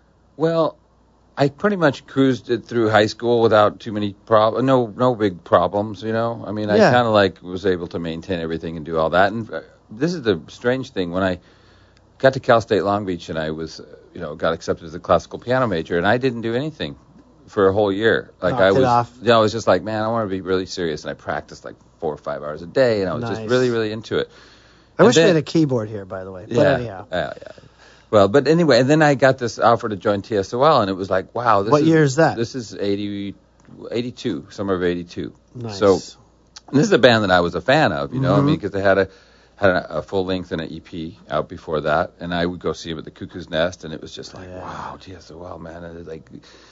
S2: Well, I pretty much cruised it through high school without too many problems, no no big problems, you know. I mean, I yeah. kind of like was able to maintain everything and do all that. And uh, this is the strange thing. When I got to Cal State Long Beach and I was, uh, you know, got accepted as a classical piano major, and I didn't do anything for a whole year. Like
S1: Knocked
S2: I was,
S1: it off.
S2: you know, I was just like, man, I want to be really serious, and I practiced like four or five hours a day, and I was
S1: nice.
S2: just really, really into it.
S1: I
S2: and
S1: wish
S2: then,
S1: we had a keyboard here, by the way. But
S2: yeah,
S1: anyhow.
S2: Yeah, yeah. Well, but anyway, and then I got this offer to join T S O L, and it was like, wow. This
S1: what
S2: is,
S1: year is that?
S2: This is eighty, eighty-two, summer of eighty-two.
S1: Nice.
S2: So this is a band that I was a fan of, you know,
S1: mm-hmm.
S2: I mean, because they had a had a, a full length and an E P out before that, and I would go see them at the Cuckoo's Nest, and it was just like, yeah. wow, T S O L, man, and it's like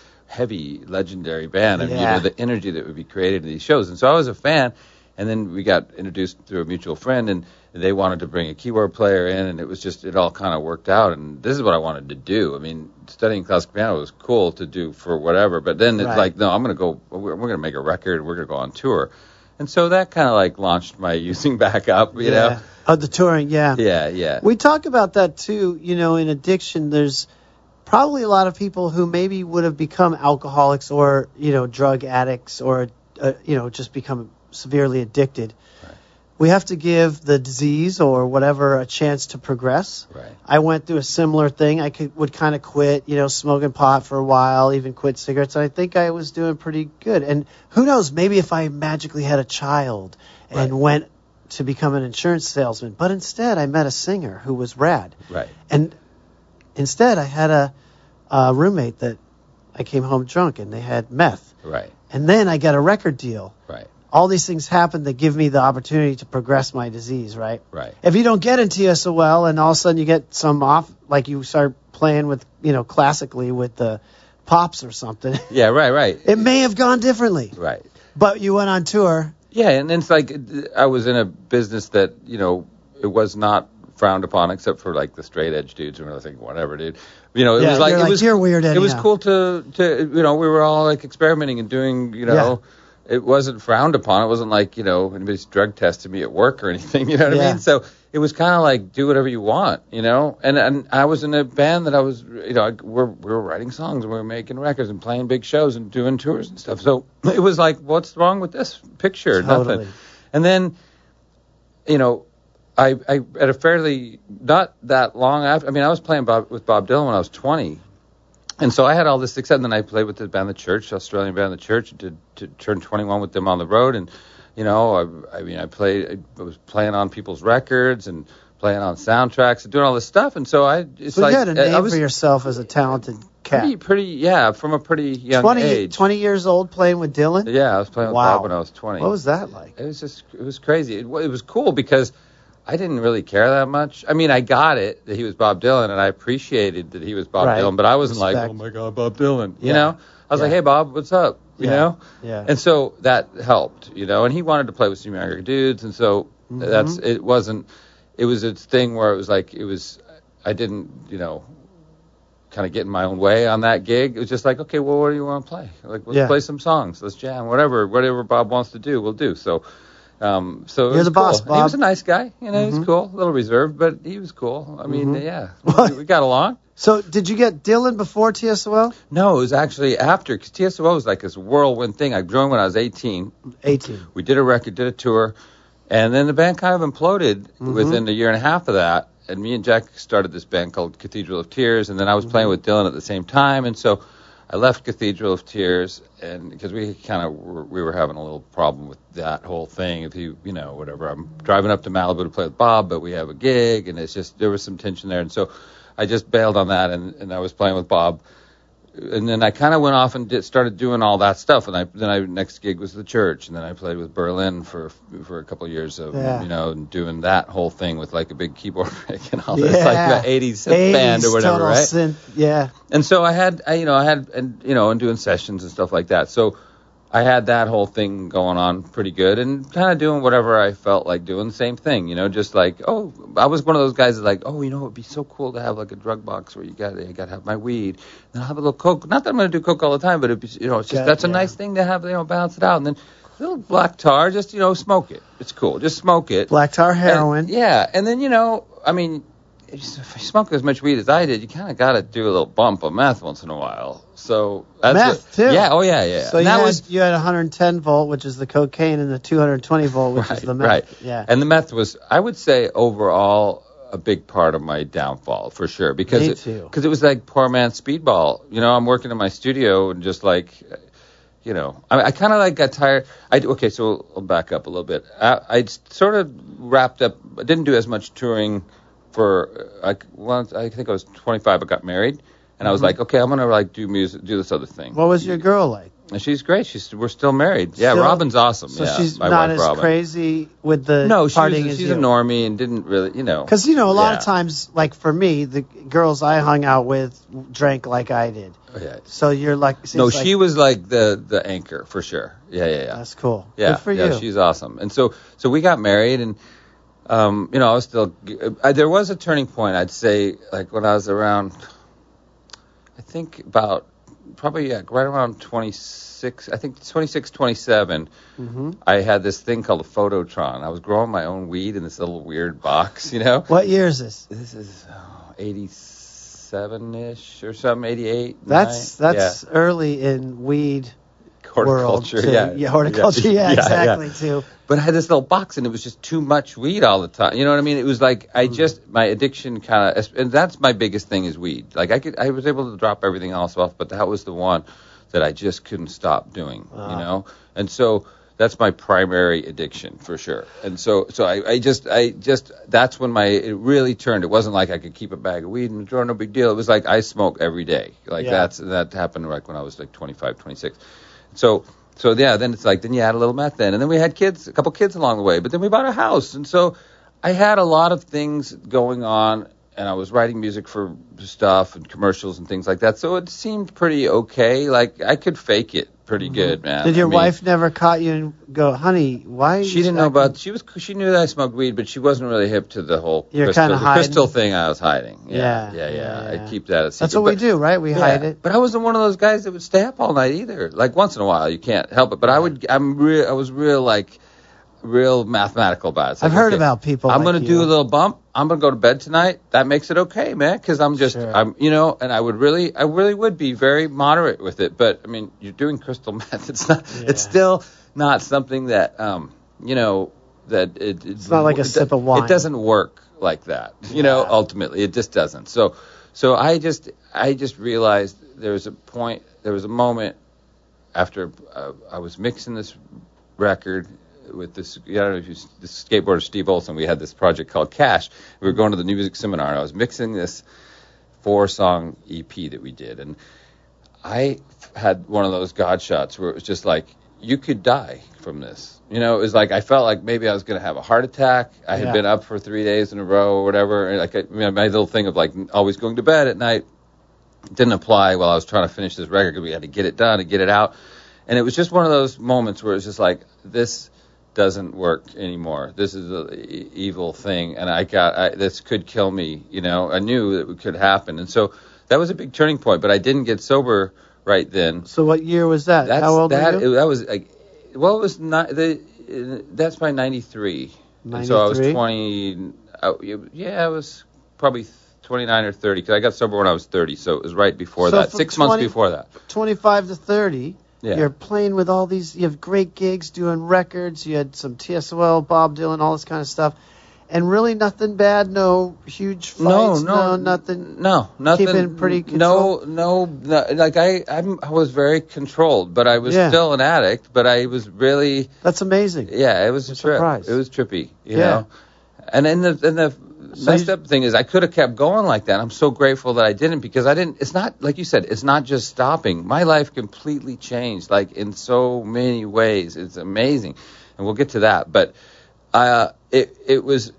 S2: heavy, legendary band. I mean,
S1: yeah.
S2: you know, the energy that would be created in these shows, and so I was a fan. And then we got introduced through a mutual friend, and they wanted to bring a keyboard player in, and it was just, it all kind of worked out. And this is what I wanted to do. I mean, studying classical piano was cool to do for whatever, but then it's
S1: right.
S2: like, no, I'm going to go, we're, we're going to make a record, we're going to go on tour. And so that kind of like launched my using back up, you
S1: yeah.
S2: know?
S1: Oh, the touring, yeah.
S2: Yeah, yeah.
S1: We talk about that too, you know, in addiction, there's probably a lot of people who maybe would have become alcoholics or, you know, drug addicts or, uh, you know, just become severely addicted.
S2: Right.
S1: We have to give the disease or whatever a chance to progress.
S2: Right.
S1: I went through a similar thing. I could would kind of quit, you know, smoking pot for a while, even quit cigarettes. I think I was doing pretty good. And who knows, maybe if I magically had a child and right. went to become an insurance salesman. But instead, I met a singer who was rad.
S2: Right.
S1: And instead, I had a, a roommate that I came home drunk, and they had meth.
S2: Right.
S1: And then I got a record deal.
S2: Right.
S1: All these things happen that give me the opportunity to progress my disease, right?
S2: Right.
S1: If you don't get in T S O L and all of a sudden you get some off, like you start playing with, you know, classically with the Pops or something.
S2: Yeah, right, right.
S1: It may have gone differently.
S2: Right.
S1: But you went on tour.
S2: Yeah, and it's like I was in a business that, you know, it was not frowned upon except for like the straight edge dudes, and I was thinking, whatever, dude. You know, it
S1: yeah,
S2: was like,
S1: you're
S2: it
S1: like,
S2: was
S1: you're weird anyhow.
S2: It was cool to, to, you know, we were all like experimenting and doing, you know, yeah. it wasn't frowned upon. It wasn't like, you know, anybody's drug tested me at work or anything, you know what yeah. I mean? So it was kind of like, do whatever you want, you know? And and I was in a band that I was, you know, we're, we were writing songs and we were making records and playing big shows and doing tours and stuff. So it was like, what's wrong with this picture?
S1: Totally.
S2: Nothing. And then, you know, I, I at a fairly, not that long after, I mean, I was playing Bob, with Bob Dylan when I was twenty. And so I had all this success, and then I played with the band The Church, Australian band The Church, to, to turn twenty-one with them on the road. And, you know, I, I mean, I played, I was playing on people's records and playing on soundtracks and doing all this stuff. And so I, it's
S1: so
S2: like.
S1: you had a name
S2: I was
S1: for yourself as a talented cat.
S2: Pretty, pretty, yeah, from a pretty young
S1: twenty,
S2: age.
S1: twenty years old playing with Dylan?
S2: Yeah, I was playing with
S1: wow.
S2: Bob when I was twenty.
S1: What was that like?
S2: It was just, it was crazy. It, it was cool because I didn't really care that much. I mean, I got it that he was Bob Dylan, and I appreciated that he was Bob
S1: right.
S2: Dylan, but I wasn't
S1: Respect.
S2: like, oh my God, Bob Dylan. You
S1: yeah.
S2: know? I was
S1: yeah.
S2: like, hey, Bob, what's up? You
S1: yeah.
S2: know?
S1: Yeah.
S2: And so that helped, you know? And he wanted to play with some younger dudes, and so
S1: mm-hmm.
S2: that's, it wasn't, it was a thing where it was like, it was, I didn't, you know, kind of get in my own way on that gig. It was just like, okay, well, what do you want to play? Like, let's
S1: Yeah.
S2: play some songs. Let's jam. Whatever, whatever Bob wants to do, we'll do. So, um, so it
S1: You're
S2: was
S1: the boss,
S2: cool.
S1: Bob.
S2: He was a nice guy. You know,
S1: Mhm.
S2: he was cool. A little reserved, but he was cool. I mean,
S1: Mhm.
S2: yeah,
S1: What?
S2: we, we got along.
S1: So did you get Dylan before T S O L?
S2: No, it was actually after, because T S O L was like this whirlwind thing. I joined when I was eighteen.
S1: eighteen.
S2: We did a record, did a tour, and then the band kind of imploded
S1: Mhm.
S2: within a year and a half of that. And me and Jack started this band called Cathedral of Tears, and then I was playing with Dylan at the same time, and so I left Cathedral of Tears, and because we kind of were, we were having a little problem with that whole thing. If you you know whatever, I'm driving up to Malibu to play with Bob, but we have a gig, and it's just there was some tension there, and so I just bailed on that, and, and I was playing with Bob. And then I kind of went off and did, started doing all that stuff. And I then I next gig was the church, and then I played with Berlin for for a couple of years of
S1: Yeah.
S2: you know doing that whole thing with like a big keyboard rig and all
S1: Yeah.
S2: this like the eighties synth band or whatever,
S1: total
S2: right?
S1: synth, yeah.
S2: And so I had I, you know I had and you know and doing sessions and stuff like that. So I had that whole thing going on pretty good, and kind of doing whatever I felt like doing. The same thing, you know, just like, oh, I was one of those guys that like, oh, you know, it'd be so cool to have like a drug box where you got you got to have my weed, and I'll have a little coke. Not that I'm going to do coke all the time, but it'd be, you know, it's just
S1: Yeah,
S2: that's a
S1: yeah.
S2: nice thing to have, you know, balance it out, and then a little black tar, just you know, smoke it. It's cool, just smoke it.
S1: Black tar heroin.
S2: And, yeah, and then you know, I mean. If you smoke as much weed as I did, you kind of got to do a little bump of meth once in a while. So that's
S1: Meth,
S2: what,
S1: too.
S2: Yeah, oh yeah, yeah.
S1: So
S2: and
S1: you
S2: that
S1: had,
S2: was
S1: you had one hundred ten volt, which is the cocaine, and the two hundred twenty volt, which is the meth.
S2: right.
S1: Yeah.
S2: And the meth was, I would say, overall a big part of my downfall for sure because
S1: Me
S2: it,
S1: too.
S2: Cause it was like poor man's speedball. You know, I'm working in my studio and just like, you know, I, I kind of like got tired. I okay, so I'll back up a little bit. I, I sort of wrapped up. I didn't do as much touring. For I once I think I was twenty-five. I got married, and I was
S1: Mhm.
S2: like, okay, I'm gonna like do music, do this other thing.
S1: What was your girl like?
S2: And she's great. She's we're still married. Yeah,
S1: Still?
S2: Robin's awesome.
S1: So
S2: yeah,
S1: she's
S2: my
S1: not
S2: wife,
S1: as
S2: Robin.
S1: crazy with the
S2: No, she
S1: partying
S2: was,
S1: as
S2: she's
S1: you.
S2: a normie and didn't really, you know.
S1: Because, you know, a lot
S2: yeah.
S1: of times, like for me, the girls I hung out with drank like I did.
S2: Oh, yeah.
S1: So you're like,
S2: No,
S1: seems like-
S2: she was like the the anchor for sure. Yeah, yeah, yeah.
S1: That's cool.
S2: Yeah,
S1: Good for
S2: yeah,
S1: you.
S2: she's awesome. And so, so we got married, and um, you know, I was still. I, there was a turning point, I'd say, like when I was around. I think about probably yeah, right around twenty-six. I think twenty-six, twenty-seven.
S1: hmm
S2: I had this thing called a Phototron. I was growing my own weed in this little weird box, you know.
S1: What year is this?
S2: This is oh, eighty-seven-ish or something, eighty-eight.
S1: That's
S2: nine.
S1: that's early in weed
S2: Horticulture,
S1: world. to-
S2: yeah.
S1: yeah, horticulture. Yeah,
S2: Yeah, yeah.
S1: exactly. Too.
S2: But I had this little box, and it was just too much weed all the time. You know what I mean? It was like I just my addiction kind of, and that's my biggest thing is weed. Like I could, I was able to drop everything else off, but that was the one that I just couldn't stop doing.
S1: Ah.
S2: You know, and so that's my primary addiction for sure. And so, so I, I just, I just, that's when my it really turned. It wasn't like I could keep a bag of weed in the drawer, no big deal. It was like I smoke every day. Like
S1: Yeah.
S2: that's that happened like when I was like twenty-five, twenty-six. So. So yeah, then it's like then you add a little meth in, and then we had kids, a couple kids along the way. But then we bought a house, and so I had a lot of things going on, and I was writing music for stuff and commercials and things like that. So it seemed pretty okay. Like I could fake it pretty good, man.
S1: Did your
S2: I mean,
S1: wife never caught you and go, honey, why? are
S2: She
S1: you
S2: didn't know
S1: acting-"
S2: about. She was. She knew that I smoked weed, but she wasn't really hip to the whole
S1: You're
S2: crystal,
S1: kinda
S2: the
S1: hiding.
S2: crystal thing. I was hiding. Yeah,
S1: Yeah,
S2: yeah, yeah.
S1: yeah, yeah.
S2: I'd keep that a secret.
S1: That's what we
S2: But-
S1: do, right? We
S2: yeah,
S1: hide it.
S2: But I wasn't one of those guys that would stay up all night either. Like once in a while, you can't help it. But I would. I'm real. I was real like, real mathematical about it. It's
S1: I've
S2: like,
S1: heard
S2: okay,
S1: about people.
S2: I'm
S1: like
S2: gonna
S1: you.
S2: do a little bump. I'm gonna go to bed tonight. That makes it okay, man. Because I'm just,
S1: Sure.
S2: I'm, you know, and I would really, I really would be very moderate with it. But I mean, you're doing crystal meth. It's not.
S1: Yeah.
S2: It's still not something that, um, you know, that it.
S1: It's not like a
S2: it,
S1: sip of wine.
S2: It doesn't work like that. You know,
S1: Yeah.
S2: ultimately, it just doesn't. So, so I just, I just realized there was a point, there was a moment after uh, I was mixing this record with this, I don't know if you, this skateboarder Steve Olson. We had this project called Cash. We were going to the New Music Seminar, and I was mixing this four-song E P that we did, and I had one of those God shots where it was just like, you could die from this. You know, it was like I felt like maybe I was going to have a heart attack. I had
S1: Yeah.
S2: been up for three days in a row or whatever. And like I, you know, my little thing of like always going to bed at night didn't apply while I was trying to finish this record because we had to get it done and get it out. And it was just one of those moments where it was just like, this doesn't work anymore. This is an e- evil thing, and I got I, this could kill me. You know, I knew that it could happen, and so that was a big turning point. But I didn't get sober right then.
S1: So what year was that?
S2: That's,
S1: How old
S2: that,
S1: were you?
S2: It, that was like, well, it was not the. That's by ninety-three. And so I was twenty. Uh, yeah, I was probably twenty-nine or thirty because I got sober when I was thirty, so it was right before
S1: So
S2: that,
S1: from
S2: six
S1: twenty
S2: months before that.
S1: twenty-five to thirty.
S2: Yeah.
S1: You're playing with all these. You have great gigs, doing records. You had some T S O L, Bob Dylan, all this kind of stuff, and really nothing bad. No huge fights.
S2: No, no,
S1: no nothing.
S2: No, nothing.
S1: Keeping pretty
S2: no,
S1: controlled?
S2: no, no. Like I, I'm, I was very controlled, but I was
S1: Yeah.
S2: still an addict. But I was really,
S1: That's amazing.
S2: yeah, it was
S1: I'm
S2: a trip.
S1: surprised.
S2: It was trippy, you
S1: Yeah.
S2: know. And then the, and the
S1: So
S2: messed
S1: you-
S2: up thing is, I could have kept going like that. I'm so grateful that I didn't because I didn't. It's not like you said. It's not just stopping. My life completely changed, like in so many ways. It's amazing, and we'll get to that. But uh, it it was.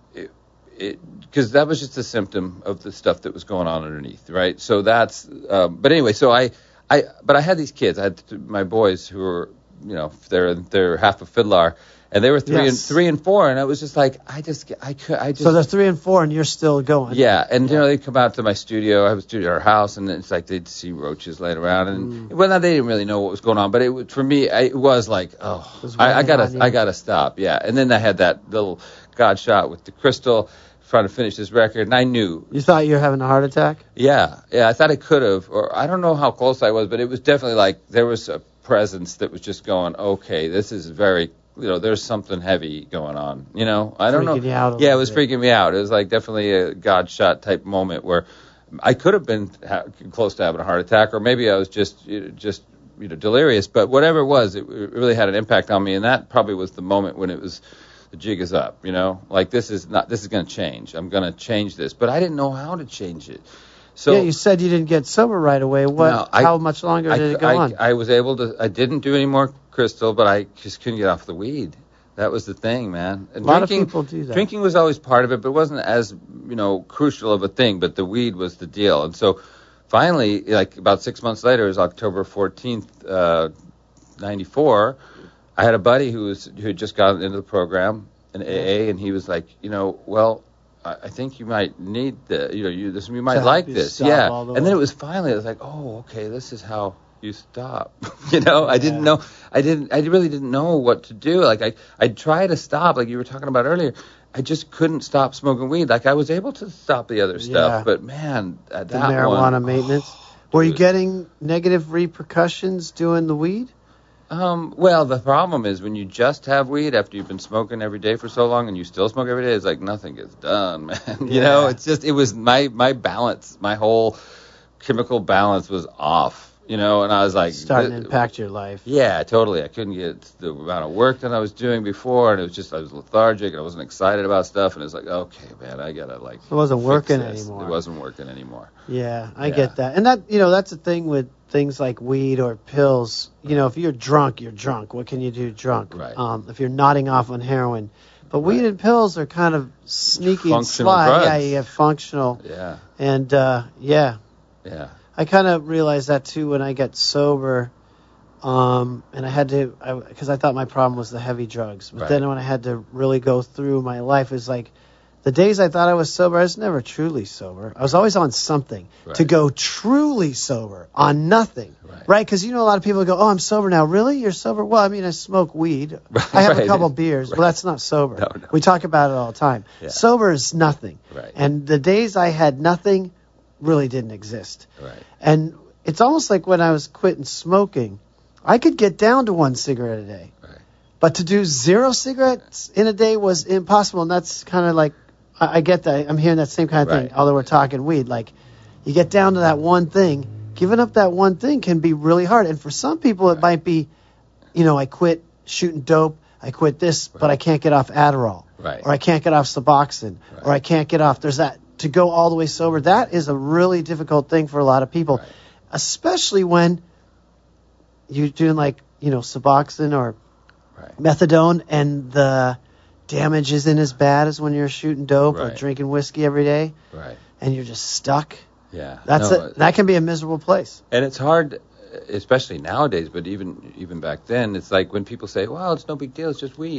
S2: Because that was just a symptom of the stuff that was going on underneath, right? So that's, um, but anyway, so I, I, but I had these kids. I had th- my boys who were, you know, they're they're half a fiddler, and they were three
S1: Yes.
S2: and three and four, and it was just like I just I could I just
S1: So they're three and four, and you're still going.
S2: yeah, and you know they'd come out to my studio. I have a studio at our house, and it's like they'd see roaches laying around, and
S1: Mm.
S2: well, now they didn't really know what was going on, but it was- for me, I, it was like, oh,
S1: was
S2: I, I
S1: weighing
S2: gotta,
S1: on you.
S2: I gotta stop, yeah. And then I had that little God shot with the crystal, trying to finish this record, and I knew,
S1: You thought you were having a heart attack?
S2: yeah, yeah, I thought I could have, or I don't know how close I was, but it was definitely like there was a presence that was just going, okay, this is very. You know, there's something heavy going on. You know, I don't
S1: Freaking
S2: know.
S1: you out a
S2: yeah, it
S1: little
S2: was
S1: bit.
S2: freaking me out. It was like definitely a God shot type moment where I could have been ha- close to having a heart attack, or maybe I was just you know, just you know delirious. But whatever it was, it, it really had an impact on me, and that probably was the moment when it was the jig is up. You know, like this is not this is going to change. I'm going to change this, but I didn't know how to change it. So
S1: yeah, you said you didn't get sober right away. What?
S2: No, I-
S1: how much longer
S2: I,
S1: did it go
S2: I,
S1: on?
S2: I was able to. I didn't do any more crystal, but I just couldn't get off the weed. That was the thing, man. And
S1: A lot
S2: drinking,
S1: of people do that.
S2: Drinking was always part of it, but it wasn't as you know crucial of a thing. But the weed was the deal. And so, finally, like about six months later, it was October fourteenth, uh, ninety-four. I had a buddy who was who had just gotten into the program in A A, and he was like, you know, well, I, I think you might need the, you know, you this you might
S1: help
S2: like
S1: you
S2: this,
S1: stop
S2: yeah.
S1: all the
S2: And then
S1: way.
S2: it was finally, I was like, oh, okay, this is how you stop. you know, I didn't
S1: Yeah.
S2: know, I didn't, I really didn't know what to do. Like I, I'd try to stop, like you were talking about earlier. I just couldn't stop smoking weed. Like I was able to stop the other stuff,
S1: Yeah.
S2: but man, that
S1: the
S2: that
S1: marijuana
S2: one,
S1: maintenance.
S2: oh,
S1: Were you
S2: dude.
S1: getting negative repercussions doing the weed?
S2: Um, well, the problem is when you just have weed after you've been smoking every day for so long and you still smoke every day, it's like nothing gets done, man. you
S1: Yeah.
S2: know, it's just, it was my, my balance, my whole chemical balance was off, you know, and I was like,
S1: Starting to
S2: th-
S1: impact your life.
S2: yeah, totally. I couldn't get the amount of work that I was doing before, and it was just, I was lethargic, and I wasn't excited about stuff, and it was like, okay, man, I gotta like,
S1: It wasn't
S2: fix
S1: working
S2: this.
S1: anymore.
S2: It wasn't working anymore.
S1: Yeah, I
S2: Yeah.
S1: get that. And that, you know, that's the thing with things like weed or pills. You know, if you're drunk, you're drunk. What can you do drunk?
S2: Right.
S1: Um, if you're nodding off on heroin. But weed
S2: Right.
S1: and pills are kind of sneaky and
S2: Functional
S1: sly.
S2: drugs.
S1: Yeah, you have functional.
S2: Yeah,
S1: And, uh, yeah,
S2: yeah,
S1: I kind of realized that too when I got sober. Um, and I had to, because I, I thought my problem was the heavy drugs. But
S2: Right.
S1: then when I had to really go through my life, it was like the days I thought I was sober, I was never truly sober. I was always on something.
S2: Right.
S1: To go truly sober on nothing,
S2: Right.
S1: right? Because you know a lot of people go, "Oh, I'm sober now." Really, you're sober? Well, I mean, I smoke weed.
S2: Right,
S1: I have a
S2: right.
S1: couple beers, but
S2: Right.
S1: that's not sober.
S2: No, no.
S1: We talk about it all the time.
S2: Yeah.
S1: Sober is nothing.
S2: Right.
S1: And the days I had nothing really didn't exist.
S2: right,
S1: And it's almost like when I was quitting smoking, I could get down to one cigarette a day.
S2: right.
S1: But to do zero cigarettes in a day was impossible. And that's kind of like, I, I get that. I'm hearing that same kind of
S2: Right.
S1: thing, although we're talking weed. Like, you get down to that one thing. Giving up that one thing can be really hard. And for some people, it
S2: Right.
S1: might be, you know, I quit shooting dope. I quit this, but I can't get off Adderall.
S2: Right.
S1: Or I can't get off Suboxone.
S2: Right.
S1: Or I can't get off. There's that. To go all the way sober, that is a really difficult thing for a lot of people.
S2: Right.
S1: Especially when you're doing like, you know, Suboxone or
S2: Right.
S1: methadone and the damage isn't as bad as when you're shooting dope or
S2: Right.
S1: drinking whiskey every day
S2: Right.
S1: and you're just stuck.
S2: Yeah.
S1: That's
S2: No,
S1: a, that can be a miserable place.
S2: And it's hard, especially nowadays, but even even back then, it's like when people say, well, it's no big deal, it's just weed.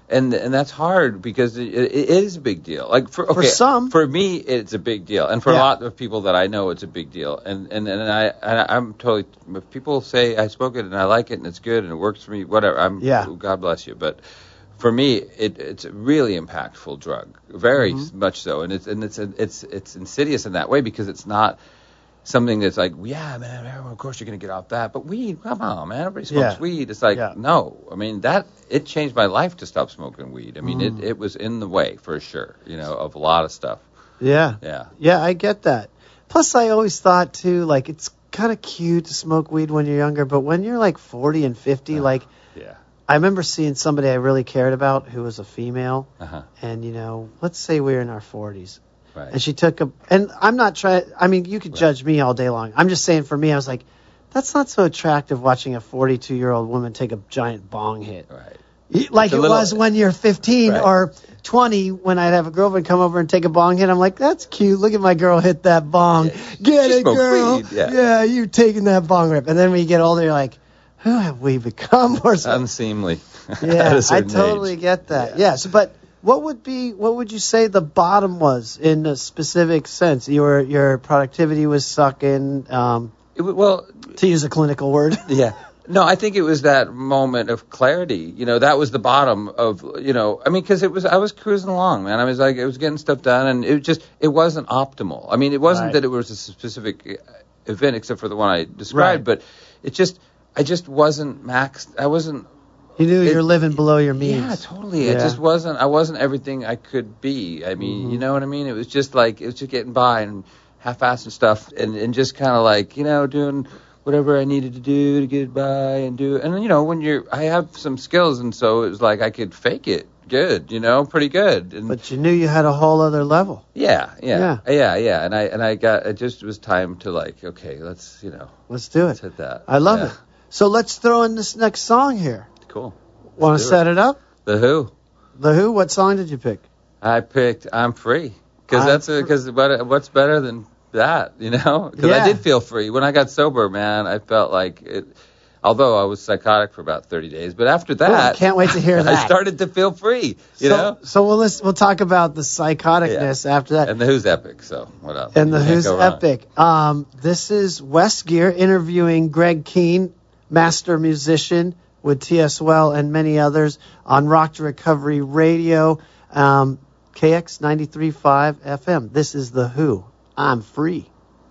S2: And and that's hard because it, it is a big deal. Like for, okay,
S1: For some.
S2: for me, it's a big deal, and for
S1: Yeah.
S2: a lot of people that I know, it's a big deal. And and, and I and I'm totally. If people say I smoke it and I like it and it's good and it works for me, whatever. I'm
S1: Yeah.
S2: God bless you, but for me, it, it's a really impactful drug, very
S1: Mhm.
S2: much so, and it's and it's it's it's insidious in that way because it's not something that's like, yeah, man, of course you're going to get off that. But weed, come on, man. Everybody smokes
S1: Yeah.
S2: weed. It's like,
S1: Yeah.
S2: no. I mean, that, it changed my life to stop smoking weed. I mean,
S1: Mm.
S2: it, it was in the way, for sure, you know, of a lot of stuff.
S1: Yeah.
S2: Yeah.
S1: Yeah, I get that. Plus, I always thought, too, like, it's kind of cute to smoke weed when you're younger, but when you're like forty and fifty,
S2: Uh,
S1: like,
S2: Yeah.
S1: I remember seeing somebody I really cared about who was a female,
S2: Uh-huh.
S1: and, you know, let's say we were in our forties.
S2: Right.
S1: And she took a, and I'm not trying, I mean, you could
S2: Right.
S1: judge me all day long. I'm just saying for me, I was like, that's not so attractive watching a forty-two year old woman take a giant bong hit.
S2: Right.
S1: Y- Like
S2: It's a
S1: it
S2: little-
S1: was when you're fifteen
S2: Right.
S1: or twenty when I'd have a girlfriend come over and take a bong hit. I'm like, that's cute. Look at my girl hit that bong.
S2: Yeah,
S1: Get
S2: she
S1: it,
S2: smoked
S1: girl.
S2: weed, yeah.
S1: you taking that bong rip. And then when you get older, you're like, who have we become? Or something.
S2: Unseemly. At
S1: Yeah,
S2: a
S1: I
S2: certain
S1: totally
S2: age.
S1: get that.
S2: Yeah.
S1: Yes, but what would be what would you say the bottom was in a specific sense? Your your productivity was sucking. Um,
S2: It, wa- well,
S1: to use a clinical word.
S2: yeah. No, I think it was that moment of clarity. You know, that was the bottom of, you know, I mean, because it was, I was cruising along, man. I was like, I was getting stuff done, and it just, it wasn't optimal. I mean, it wasn't
S1: Right.
S2: that it was a specific event, except for the one I described,
S1: Right.
S2: but it just, I just wasn't maxed. I wasn't.
S1: You knew
S2: It-
S1: you're living below your means.
S2: Yeah, totally.
S1: Yeah.
S2: It just wasn't. I wasn't everything I could be. I mean,
S1: Mhm.
S2: you know what I mean? It was just like it was just getting by and half-assing stuff, and and just kind of like, you know, doing whatever I needed to do to get by and do. And you know, when you're, I have some skills, and so it was like I could fake it good, you know, pretty good. And
S1: But you knew you had a whole other level.
S2: yeah, yeah, yeah, yeah. And I and I got it. Just was time to like, okay, let's, you know,
S1: Let's do
S2: let's
S1: it.
S2: hit that.
S1: I love
S2: Yeah.
S1: it. So let's throw in this next song here.
S2: Cool.
S1: Want to
S2: do
S1: set it up?
S2: The Who.
S1: The Who. What song did you pick?
S2: I picked I'm Free because
S1: I'm
S2: that's
S1: Free.
S2: because what what's better than that, you know? Because
S1: Yeah.
S2: I did feel free when I got sober, man. I felt like it. Although I was psychotic for about thirty days, but after that,
S1: Ooh, can't wait to hear
S2: I
S1: that.
S2: started to feel free, you
S1: so,
S2: know.
S1: So we'll listen, we'll talk about the psychoticness after that.
S2: And the Who's epic, so what else?
S1: And the
S2: You can't
S1: Who's
S2: go wrong.
S1: epic. Um, this is West Gear interviewing Greg Keane, master musician with T S Well and many others on Rock to Recovery Radio, um, K X ninety-three point five F M. This is the Who. I'm Free.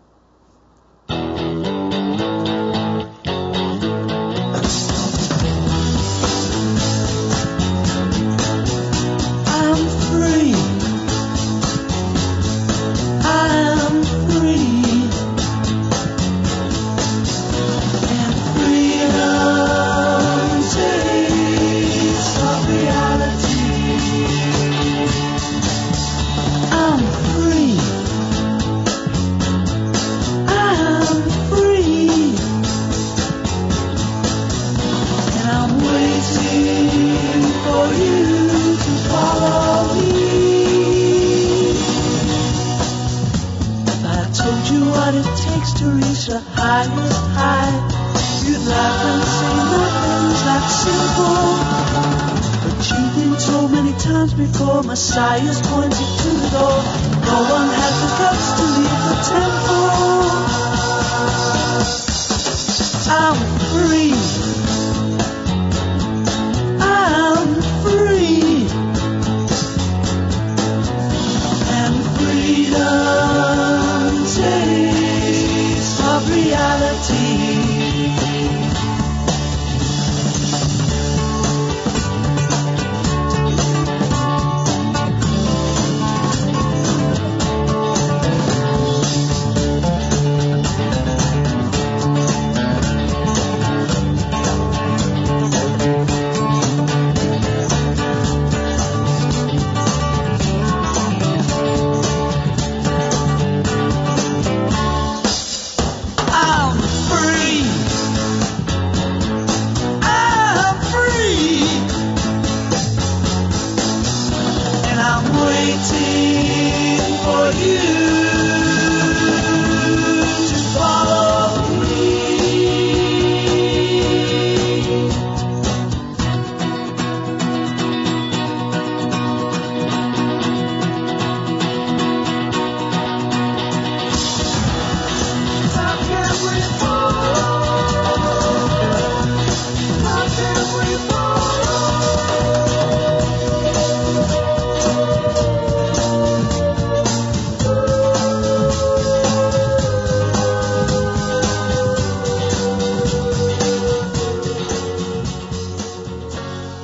S3: I'm free. I'm free. And freedom takes of reality. I'm free. I'm free. And I'm waiting for you to follow me. If I told you what it takes to reach the highest high, you'd laugh and say nothing's that simple. But you've been told many times before, Messiah's pointed to the door. No one has the guts to leave the temple. I'm free. I'm free. And freedom takes of reality.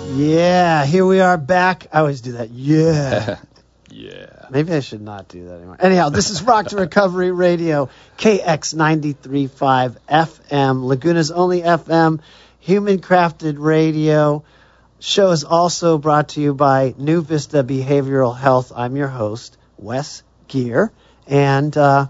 S1: Yeah, here we are back. I always do that. Yeah.
S2: Yeah.
S1: Maybe I should not do that anymore. Anyhow, this is Rock to Recovery Radio, K X ninety-three point five F M, Laguna's only F M, human-crafted radio. Show is also brought to you by New Vista Behavioral Health. I'm your host, Wes Geer, and uh,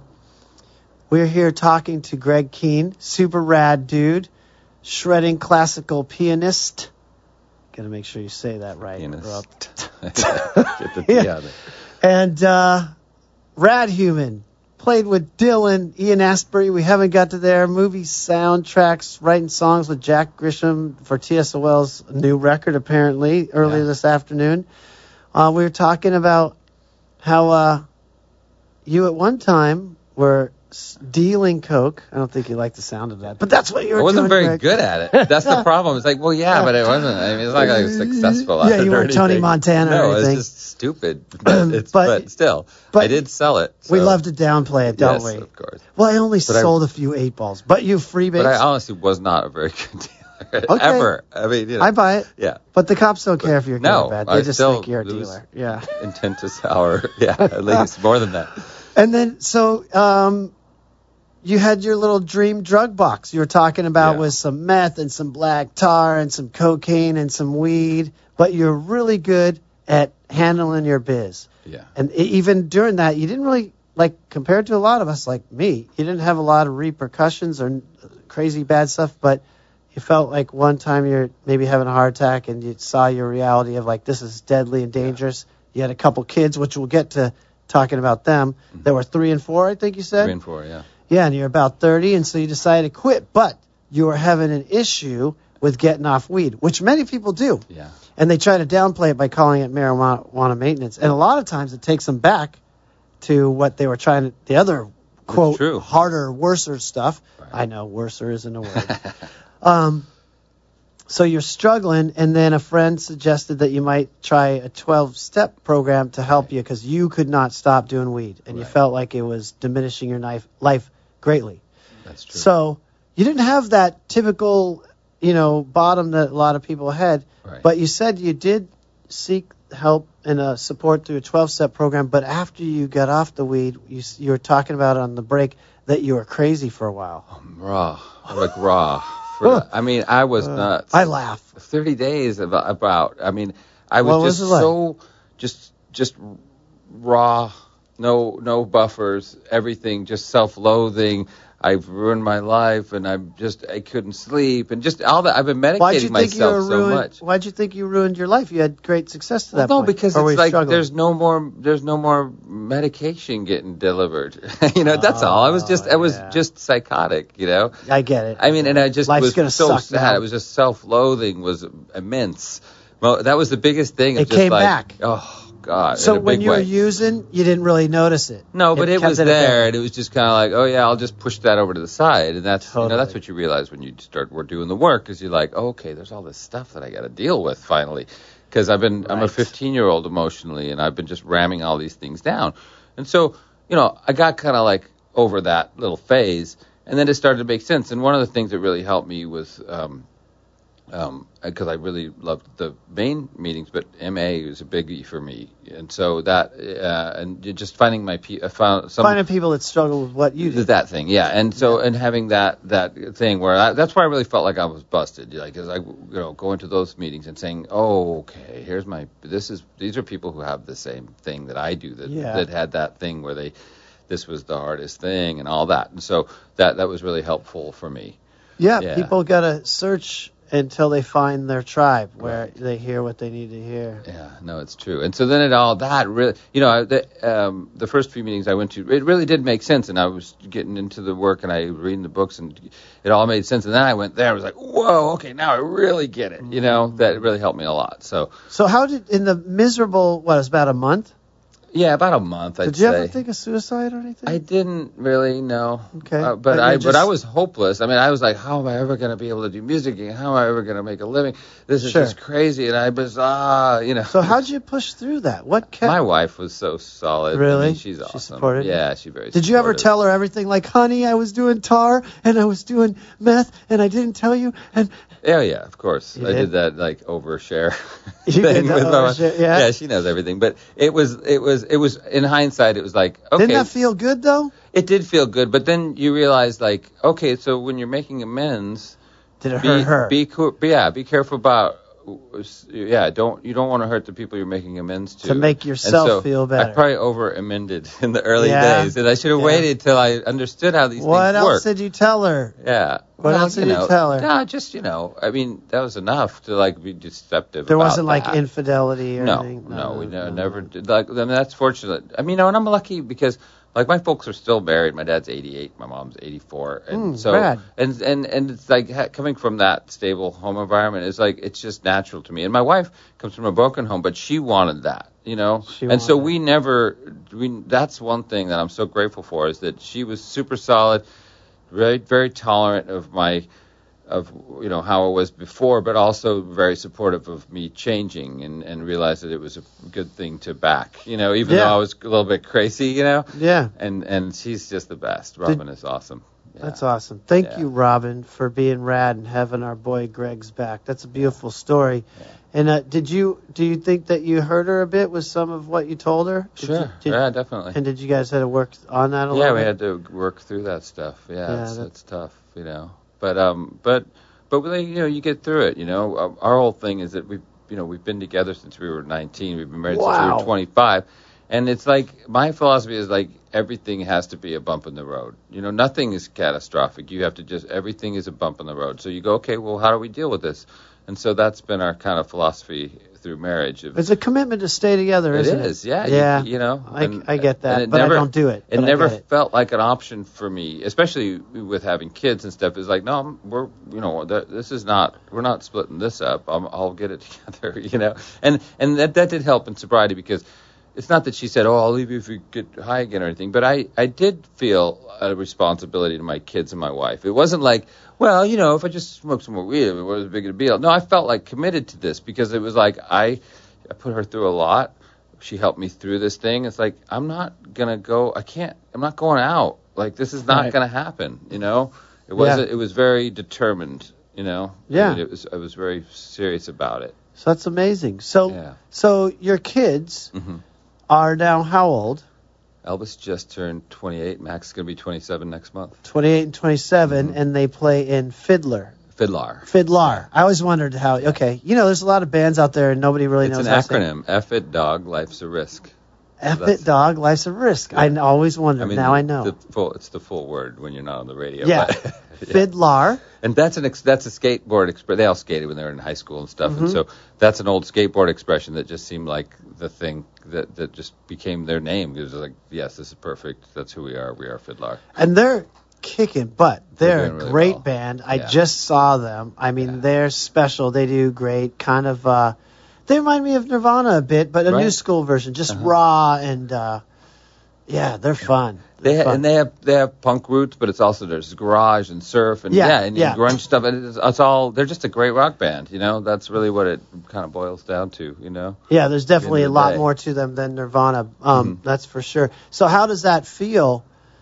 S1: we're here talking to Greg Keen, super rad dude, shredding classical pianist. Got to make sure you say that right.
S2: Pianist. Get the P
S1: Yeah.
S2: out of it.
S1: And uh, rad human. Played with Dylan, Ian Astbury. We haven't got to there. Movie soundtracks, writing songs with Jack Grisham for T S O L's new record, apparently, earlier
S2: Yeah.
S1: this afternoon. Uh, we were talking about how uh, you at one time were s- dealing coke. I don't think you like the sound of that, but that's what you were
S2: I wasn't
S1: doing,
S2: very
S1: Greg.
S2: good at it. That's the problem. It's like, well, yeah, but it wasn't. I mean, it's not like I was successful at
S1: Yeah,
S2: it
S1: you
S2: or
S1: weren't Tony
S2: anything.
S1: Montana or
S2: No,
S1: anything.
S2: it's just stupid. But, it's,
S1: But-
S2: but, still,
S1: but
S2: I did sell it.
S1: We
S2: so-
S1: love to downplay it, don't
S2: yes,
S1: we?
S2: of course.
S1: Well, I only
S2: But I-
S1: sold a few eight balls, but you freebase.
S2: But I honestly was not a very good dealer.
S1: Okay.
S2: Ever. I mean, you know,
S1: I buy it.
S2: yeah.
S1: But the cops don't care if you're good
S2: No,
S1: or bad.
S2: I
S1: They just
S2: still
S1: think you're a
S2: lose.
S1: dealer. Yeah.
S2: Intent to sour. Yeah, at least more than that.
S1: And then, so um, you had your little dream drug box you were talking about
S2: Yeah.
S1: with some meth and some black tar and some cocaine and some weed, but you're really good at handling your biz.
S2: Yeah.
S1: And e- even during that, you didn't really, like, compared to a lot of us, like me, you didn't have a lot of repercussions or crazy bad stuff, but you felt like one time you're maybe having a heart attack and you saw your reality of, like, this is deadly and dangerous. You had a couple kids, which we'll get to talking about them.
S2: Mm-hmm.
S1: There were three and four, I think you said?
S2: Three and four, yeah.
S1: Yeah, and you're about thirty, and so you decided to quit. But you were having an issue with getting off weed, which many people do.
S2: Yeah.
S1: And they try to downplay it by calling it marijuana maintenance. And a lot of times it takes them back to what they were trying to, the other, quote,
S2: true.
S1: harder, worser stuff.
S2: Right.
S1: I know, worser isn't a word. um, so you're struggling, and then a friend suggested that you might try a twelve-step program to help you because you could not stop doing weed, and you
S2: Right.
S1: felt like it was diminishing your life, life greatly.
S2: That's true.
S1: So you didn't have that typical, you know, bottom that a lot of people had,
S2: Right.
S1: but you said you did seek help and uh, support through a twelve-step program, but after you got off the weed, you, s- you were talking about on the break that you were crazy for a while.
S2: raw. Like raw. For, I mean, I was nuts.
S1: I laugh.
S2: thirty days about, about I mean, I was
S1: What was
S2: just
S1: it like?
S2: so, just, just raw, no, no buffers, everything, just self-loathing. I've ruined my life, and I'm just, I couldn't sleep, and just all that. I've been medicating
S1: Why'd you think you were
S2: myself so
S1: ruined?
S2: much.
S1: Why'd you think you ruined your life? You had great success to that
S2: Well, no,
S1: point.
S2: because
S1: Or were
S2: it's
S1: you
S2: like
S1: struggling?
S2: there's no more, there's no more medication getting delivered. you know, that's all. I was just, I was
S1: yeah.
S2: just psychotic. You know.
S1: I get it.
S2: I mean, and I just
S1: Life's gonna
S2: was so
S1: suck
S2: sad.
S1: now.
S2: It was just self-loathing was immense. Well, that was the biggest thing. Of
S1: It
S2: just
S1: came
S2: like,
S1: back.
S2: Oh God!
S1: So
S2: in a
S1: when
S2: big
S1: you were
S2: way.
S1: using, you didn't really notice it.
S2: No, but it,
S1: kept
S2: was
S1: at a
S2: there,
S1: bay.
S2: and it was just kind of like, oh yeah, I'll just push that over to the side, and that's you know
S1: Totally.
S2: that's what you realize when you start we're doing the work, is you're like, oh, okay, there's all this stuff that I got to deal with finally, because I've been I'm a
S1: Right.
S2: fifteen year old emotionally, and I've been just ramming all these things down, and so you know I got kind of like over that little phase, and then it started to make sense, and one of the things that really helped me was. Um, Um, because I really loved the main meetings, but M A was a biggie for me, and so that uh, and just finding my pe- I found some
S1: Finding people that struggle with what you did.
S2: that thing, yeah, and so and having that that thing where I, that's where I really felt like I was busted, like as I you know going to those meetings and saying, oh, okay, here's my this is these are people who have the same thing that I do that
S1: Yeah.
S2: that had that thing where they this was the hardest thing and all that, and so that that was really helpful for me.
S1: Yeah,
S2: Yeah.
S1: people got to search until they find their tribe where
S2: Right.
S1: they hear what they need to hear.
S2: Yeah, no, it's true. And so then it all that really, you know, the um, the first few meetings I went to, it really did make sense. And I was getting into the work and I reading the books and it all made sense. And then I went there, I was like, whoa, okay, now I really get it. You know, that really helped me a lot. So
S1: So how did, in the miserable, what, it was about a month?
S2: yeah, about a month, I'd
S1: Did you
S2: say.
S1: ever think of suicide or anything?
S2: I didn't really know.
S1: Okay.
S2: Uh, but
S1: But you
S2: I
S1: just-
S2: but I was hopeless. I mean, I was like, how am I ever going to be able to do music again? How am I ever going to make a living? This is
S1: Sure.
S2: just crazy. And I was ah, you know.
S1: So how'd you push through that? What kept...
S2: My wife was so solid.
S1: Really?
S2: I mean, she's
S1: She
S2: awesome.
S1: supported you?
S2: Yeah, she very.
S1: Did you ever
S2: supportive.
S1: tell her everything? Like, honey, I was doing tar and I was doing meth and I didn't tell you. And
S2: Yeah, yeah, of course.
S1: You
S2: I
S1: did?
S2: did that like overshare
S1: You
S2: thing
S1: did the
S2: with my wife.
S1: overshare, yeah?
S2: Yeah, she knows everything. But it was, it was, it was. In hindsight, it was like, okay,
S1: Didn't that feel good though?
S2: it did feel good. But then you realize, like, okay, so when you're making amends,
S1: Did it
S2: be,
S1: hurt her?
S2: be, co- be, yeah, be careful about. Yeah, don't you don't want to hurt the people you're making amends to.
S1: To make yourself
S2: And so
S1: feel better.
S2: I probably over amended in the early
S1: Yeah.
S2: days, and I should have
S1: Yeah.
S2: waited till I understood how these
S1: What
S2: things
S1: else
S2: work.
S1: did you tell her?
S2: Yeah.
S1: What
S2: Well,
S1: else did
S2: you
S1: you
S2: know,
S1: tell her?
S2: No, just, you know, I mean, that was enough to, like, be deceptive
S1: There
S2: about
S1: wasn't like
S2: that.
S1: infidelity or
S2: No,
S1: anything?
S2: no, we
S1: no,
S2: ne-
S1: no,
S2: never
S1: no.
S2: did. Like, I mean, that's fortunate. I mean, you know, and I'm lucky because, like, my folks are still married. My dad's eighty-eight, my mom's eighty-four. And
S1: Mm,
S2: so,
S1: rad.
S2: and, and, and it's like ha- coming from that stable home environment is like, it's just natural to me. And my wife comes from a broken home, but she wanted that, you know?
S1: She
S2: and so
S1: wanted
S2: we never, we, that's one thing that I'm so grateful for is that she was super solid, very, very tolerant of my, of, you know, how I was before, but also very supportive of me changing and, and realized that it was a good thing to back, you know, even
S1: Yeah.
S2: though I was a little bit crazy, you know?
S1: Yeah.
S2: And and she's just the best. Robin is awesome. Yeah.
S1: That's awesome. Thank
S2: Yeah.
S1: you, Robin, for being rad and having our boy Greg's back. That's a beautiful story.
S2: Yeah.
S1: And uh, did you do you think that you hurt her a bit with some of what you told her? Did
S2: Sure.
S1: you- did-
S2: yeah, definitely.
S1: And did you guys have to work on that a
S2: Yeah,
S1: little
S2: we
S1: bit?
S2: had to work through that stuff. Yeah,
S1: Yeah,
S2: it's,
S1: that-
S2: it's tough, you know. But um, but but really, you know, you get through it. You know, our, our whole thing is that we, you know, we've been together since we were nineteen. We've been married since we
S1: Wow.
S2: were twenty-five. And it's like my philosophy is like everything has to be a bump in the road. You know, nothing is catastrophic. You have to just everything is a bump in the road. So you go, okay, well, how do we deal with this? And so that's been our kind of philosophy through marriage. Of,
S1: It's a commitment to stay together,
S2: it
S1: isn't
S2: is,
S1: it?
S2: yeah.
S1: Yeah.
S2: You, you know,
S1: I,
S2: and-
S1: I get that,
S2: and it
S1: but
S2: never-
S1: I don't do it.
S2: It
S1: but I
S2: never
S1: get it.
S2: felt like an option for me, especially with having kids and stuff. It's like, no, I'm- we're, you know, th- this is not, we're not splitting this up. I'm, I'll get it together, you know. And and that that did help in sobriety because it's not that she said, oh, I'll leave you if you get high again or anything, but I, I did feel a responsibility to my kids and my wife. It wasn't like, well, you know, if I just smoked some more weed, it wasn't big a deal. No, I felt like committed to this because it was like I, I put her through a lot. She helped me through this thing. It's like, I'm not going to go, I can't, I'm not going out. Like, this is not
S1: Right.
S2: going to happen, you know? It wasn't,
S1: Yeah.
S2: it was very determined, you know?
S1: Yeah.
S2: I mean, it was, I was very serious about it.
S1: So that's amazing. So,
S2: Yeah.
S1: so your kids
S2: hmm
S1: are now how old?
S2: Elvis just turned twenty-eight. Max is going to be twenty-seven next month.
S1: twenty-eight and twenty-seven,
S2: Mhm.
S1: and they play in Fiddler.
S2: Fiddler.
S1: Fiddler. I always wondered how. Okay, you know, there's a lot of bands out there, and nobody really
S2: It's
S1: knows
S2: an
S1: how to say it.
S2: acronym. F it, dog, life's a risk.
S1: F
S2: that's-
S1: it, dog. Life's a risk. I n- always wondered.
S2: I mean,
S1: now I know.
S2: The full, it's the full word when you're not on the radio.
S1: Yeah.
S2: But, yeah.
S1: Fiddler.
S2: And that's an ex- that's a skateboard expression. They all skated when they were in high school and stuff,
S1: Mhm.
S2: and so that's an old skateboard expression that just seemed like the thing that, that just became their name. It was like, yes, this is perfect. That's who we are. We are Fiddler.
S1: And they're kicking butt.
S2: They're
S1: They're
S2: doing
S1: a
S2: really
S1: great
S2: well.
S1: band. I
S2: Yeah.
S1: just saw them. I mean,
S2: Yeah.
S1: they're special. They do great. Kind of, uh, they remind me of Nirvana a bit, but a new
S2: Right.
S1: school version. Just
S2: Uh-huh.
S1: raw and, uh, yeah, they're fun.
S2: They
S1: They're
S2: ha-
S1: fun.
S2: and they have they have punk roots, but it's also there's garage and surf and
S1: Yeah,
S2: yeah, and,
S1: yeah.
S2: grunge stuff. And it's, it's all they're just a great rock band. You know, that's really what it kind of boils down to. You know.
S1: Yeah, there's definitely a
S2: end of the
S1: lot
S2: day.
S1: more to them than Nirvana. Um,
S2: Mhm.
S1: That's for sure. So how does that feel?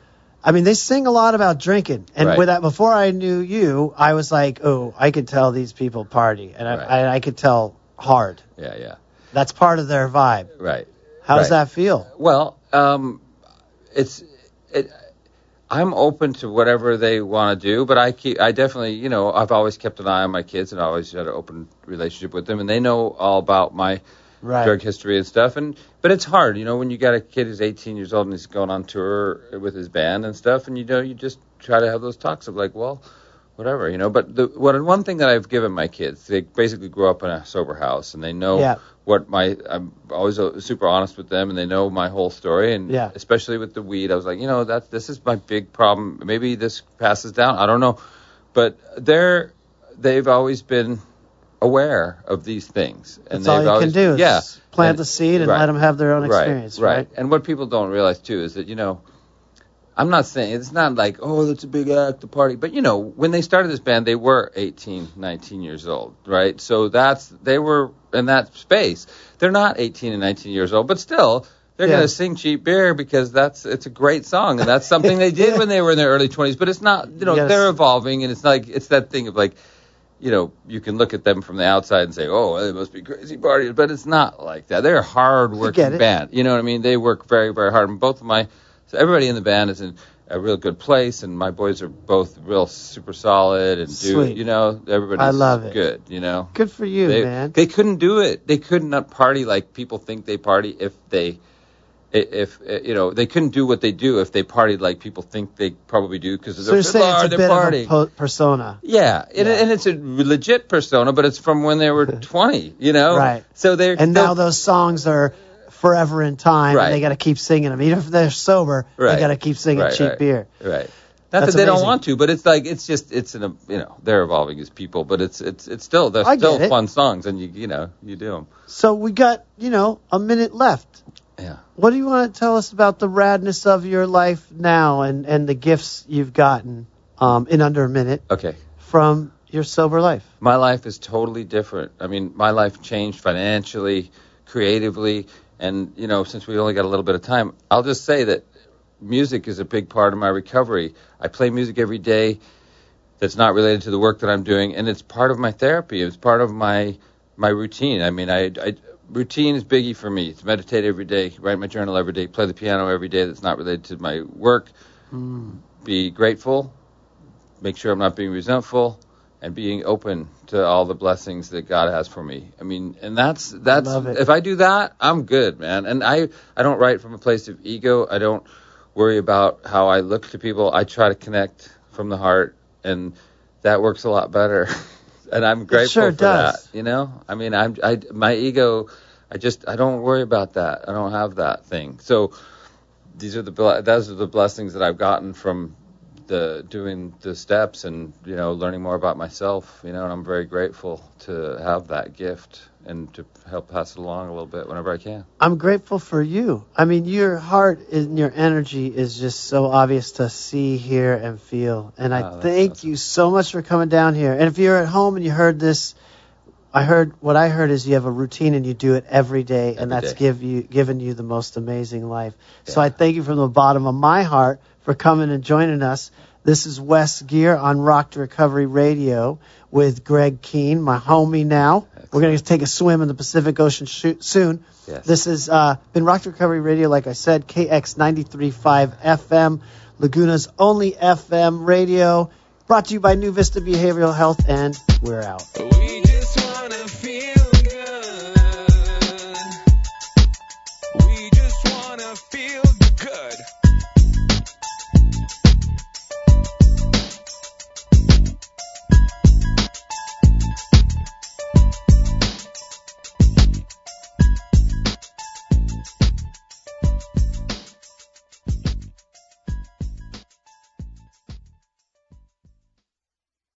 S1: I mean, they sing a lot about drinking, and
S2: Right.
S1: with that, before I knew you, I was like, oh, I could tell these people party, and I,
S2: Right.
S1: I, I could tell hard.
S2: Yeah, yeah,
S1: That's part of their vibe.
S2: right.
S1: How does
S2: Right.
S1: that feel?
S2: Well, um, it's it. I'm open to whatever they want to do, but I keep. I definitely, you know, I've always kept an eye on my kids, and I always had an open relationship with them, and they know all about my
S1: Right.
S2: drug history and stuff. And but it's hard, you know, when you got a kid who's eighteen years old and he's going on tour with his band and stuff, and you know, you just try to have those talks of like, well, whatever, you know. But the what one thing that I've given my kids, they basically grew up in a sober house, and they know
S1: Yeah.
S2: what my. I'm always uh, super honest with them, and they know my whole story. And
S1: Yeah.
S2: especially with the weed, I was like, you know, that this is my big problem. Maybe this passes down. I don't know, but they're they've always been aware of these things, and
S1: That's all
S2: they've
S1: you
S2: always,
S1: can do is
S2: yeah,
S1: plant
S2: And-
S1: the seed and
S2: right.
S1: let them have their own
S2: Right,
S1: experience, right?
S2: And what people don't realize too is that, you know, I'm not saying it's not like, oh, that's a big act, the party, but you know, when they started this band, they were eighteen, nineteen years old, right? So that's they were in that space. They're not eighteen and nineteen years old, but still. They're
S1: Yeah.
S2: going to sing Cheap Beer because that's it's a great song, and that's something they did when they were in their early twenties. But it's not, you know,
S1: Yes.
S2: they're evolving, and it's like it's that thing of like, you know, you can look at them from the outside and say, oh, they must be crazy parties, but it's not like that. They're a hard-working band. You know what I mean? They work very, very hard. And both of my, so everybody in the band is in a real good place, and my boys are both real super solid and do,
S1: Sweet.
S2: you know, everybody's
S1: I love it.
S2: good, you know.
S1: Good for you,
S2: they,
S1: man.
S2: They couldn't do it. They could not party like people think they party if they, if, you know, they couldn't do what they do if they partied like people think they probably do because
S1: So
S2: they're,
S1: you're saying it's a
S2: they're
S1: bit
S2: partying.
S1: of a po- persona.
S2: Yeah, and,
S1: Yeah.
S2: and it's a legit persona, but it's from when they were twenty, you know?
S1: Right.
S2: So they're
S1: And
S2: they're-
S1: now those songs are forever in time,
S2: Right.
S1: and they got to keep singing them. Even if they're sober,
S2: Right.
S1: they got to keep singing
S2: Right,
S1: cheap
S2: right.
S1: beer.
S2: Right. Not
S1: That's
S2: that they don't
S1: amazing.
S2: want to, but it's like it's just it's an you know they're evolving as people, but it's it's it's still they're
S1: I get
S2: still
S1: it.
S2: fun songs, and you you know you do them.
S1: So we got, you know, a minute left.
S2: Yeah.
S1: What do you want to tell us about the radness of your life now and, and the gifts you've gotten um, in under a minute
S2: Okay.
S1: from your sober life?
S2: My life is totally different. I mean, my life changed financially, creatively, and, you know, since we only got a little bit of time, I'll just say that music is a big part of my recovery. I play music every day that's not related to the work that I'm doing, and it's part of my therapy. It's part of my my routine. I mean, I, I routine is biggie for me. It's meditate every day, write my journal every day, play the piano every day that's not related to my work,
S1: Mm.
S2: be grateful, make sure I'm not being resentful, and being open to all the blessings that God has for me. I mean, and that's that's
S1: Love it.
S2: if I do that, I'm good, man. And I I don't write from a place of ego. I don't worry about how I look to people. I try to connect from the heart, and that works a lot better. And I'm grateful
S1: sure
S2: for
S1: does.
S2: that. You know, I mean, I'm I my ego. I just I don't worry about that. I don't have that thing. So these are the ble- those are the blessings that I've gotten from the doing the steps and, you know, learning more about myself, you know, and I'm very grateful to have that gift and to help pass it along a little bit whenever I can.
S1: I'm grateful for you. I mean, your heart and your energy is just so obvious to see, hear, and feel. And I
S2: Oh, that's
S1: thank
S2: awesome.
S1: you so much for coming down here. And if you're at home and you heard this, I heard what I heard is you have a routine and you do it every day, and
S2: Every
S1: that's
S2: day.
S1: give you given you the most amazing life. So
S2: Yeah.
S1: I thank you from the bottom of my heart for coming and joining us. This is Wes Geer on Rock to Recovery Radio with Greg Keene, my homie now. We're going to take a swim in the Pacific Ocean sh- soon.
S2: Yes.
S1: This has uh, been Rock to Recovery Radio, like I said, K X ninety-three point five F M, Laguna's only F M radio, brought to you by New Vista Behavioral Health, and we're out.
S3: We just wanna feel good. We just wanna feel good.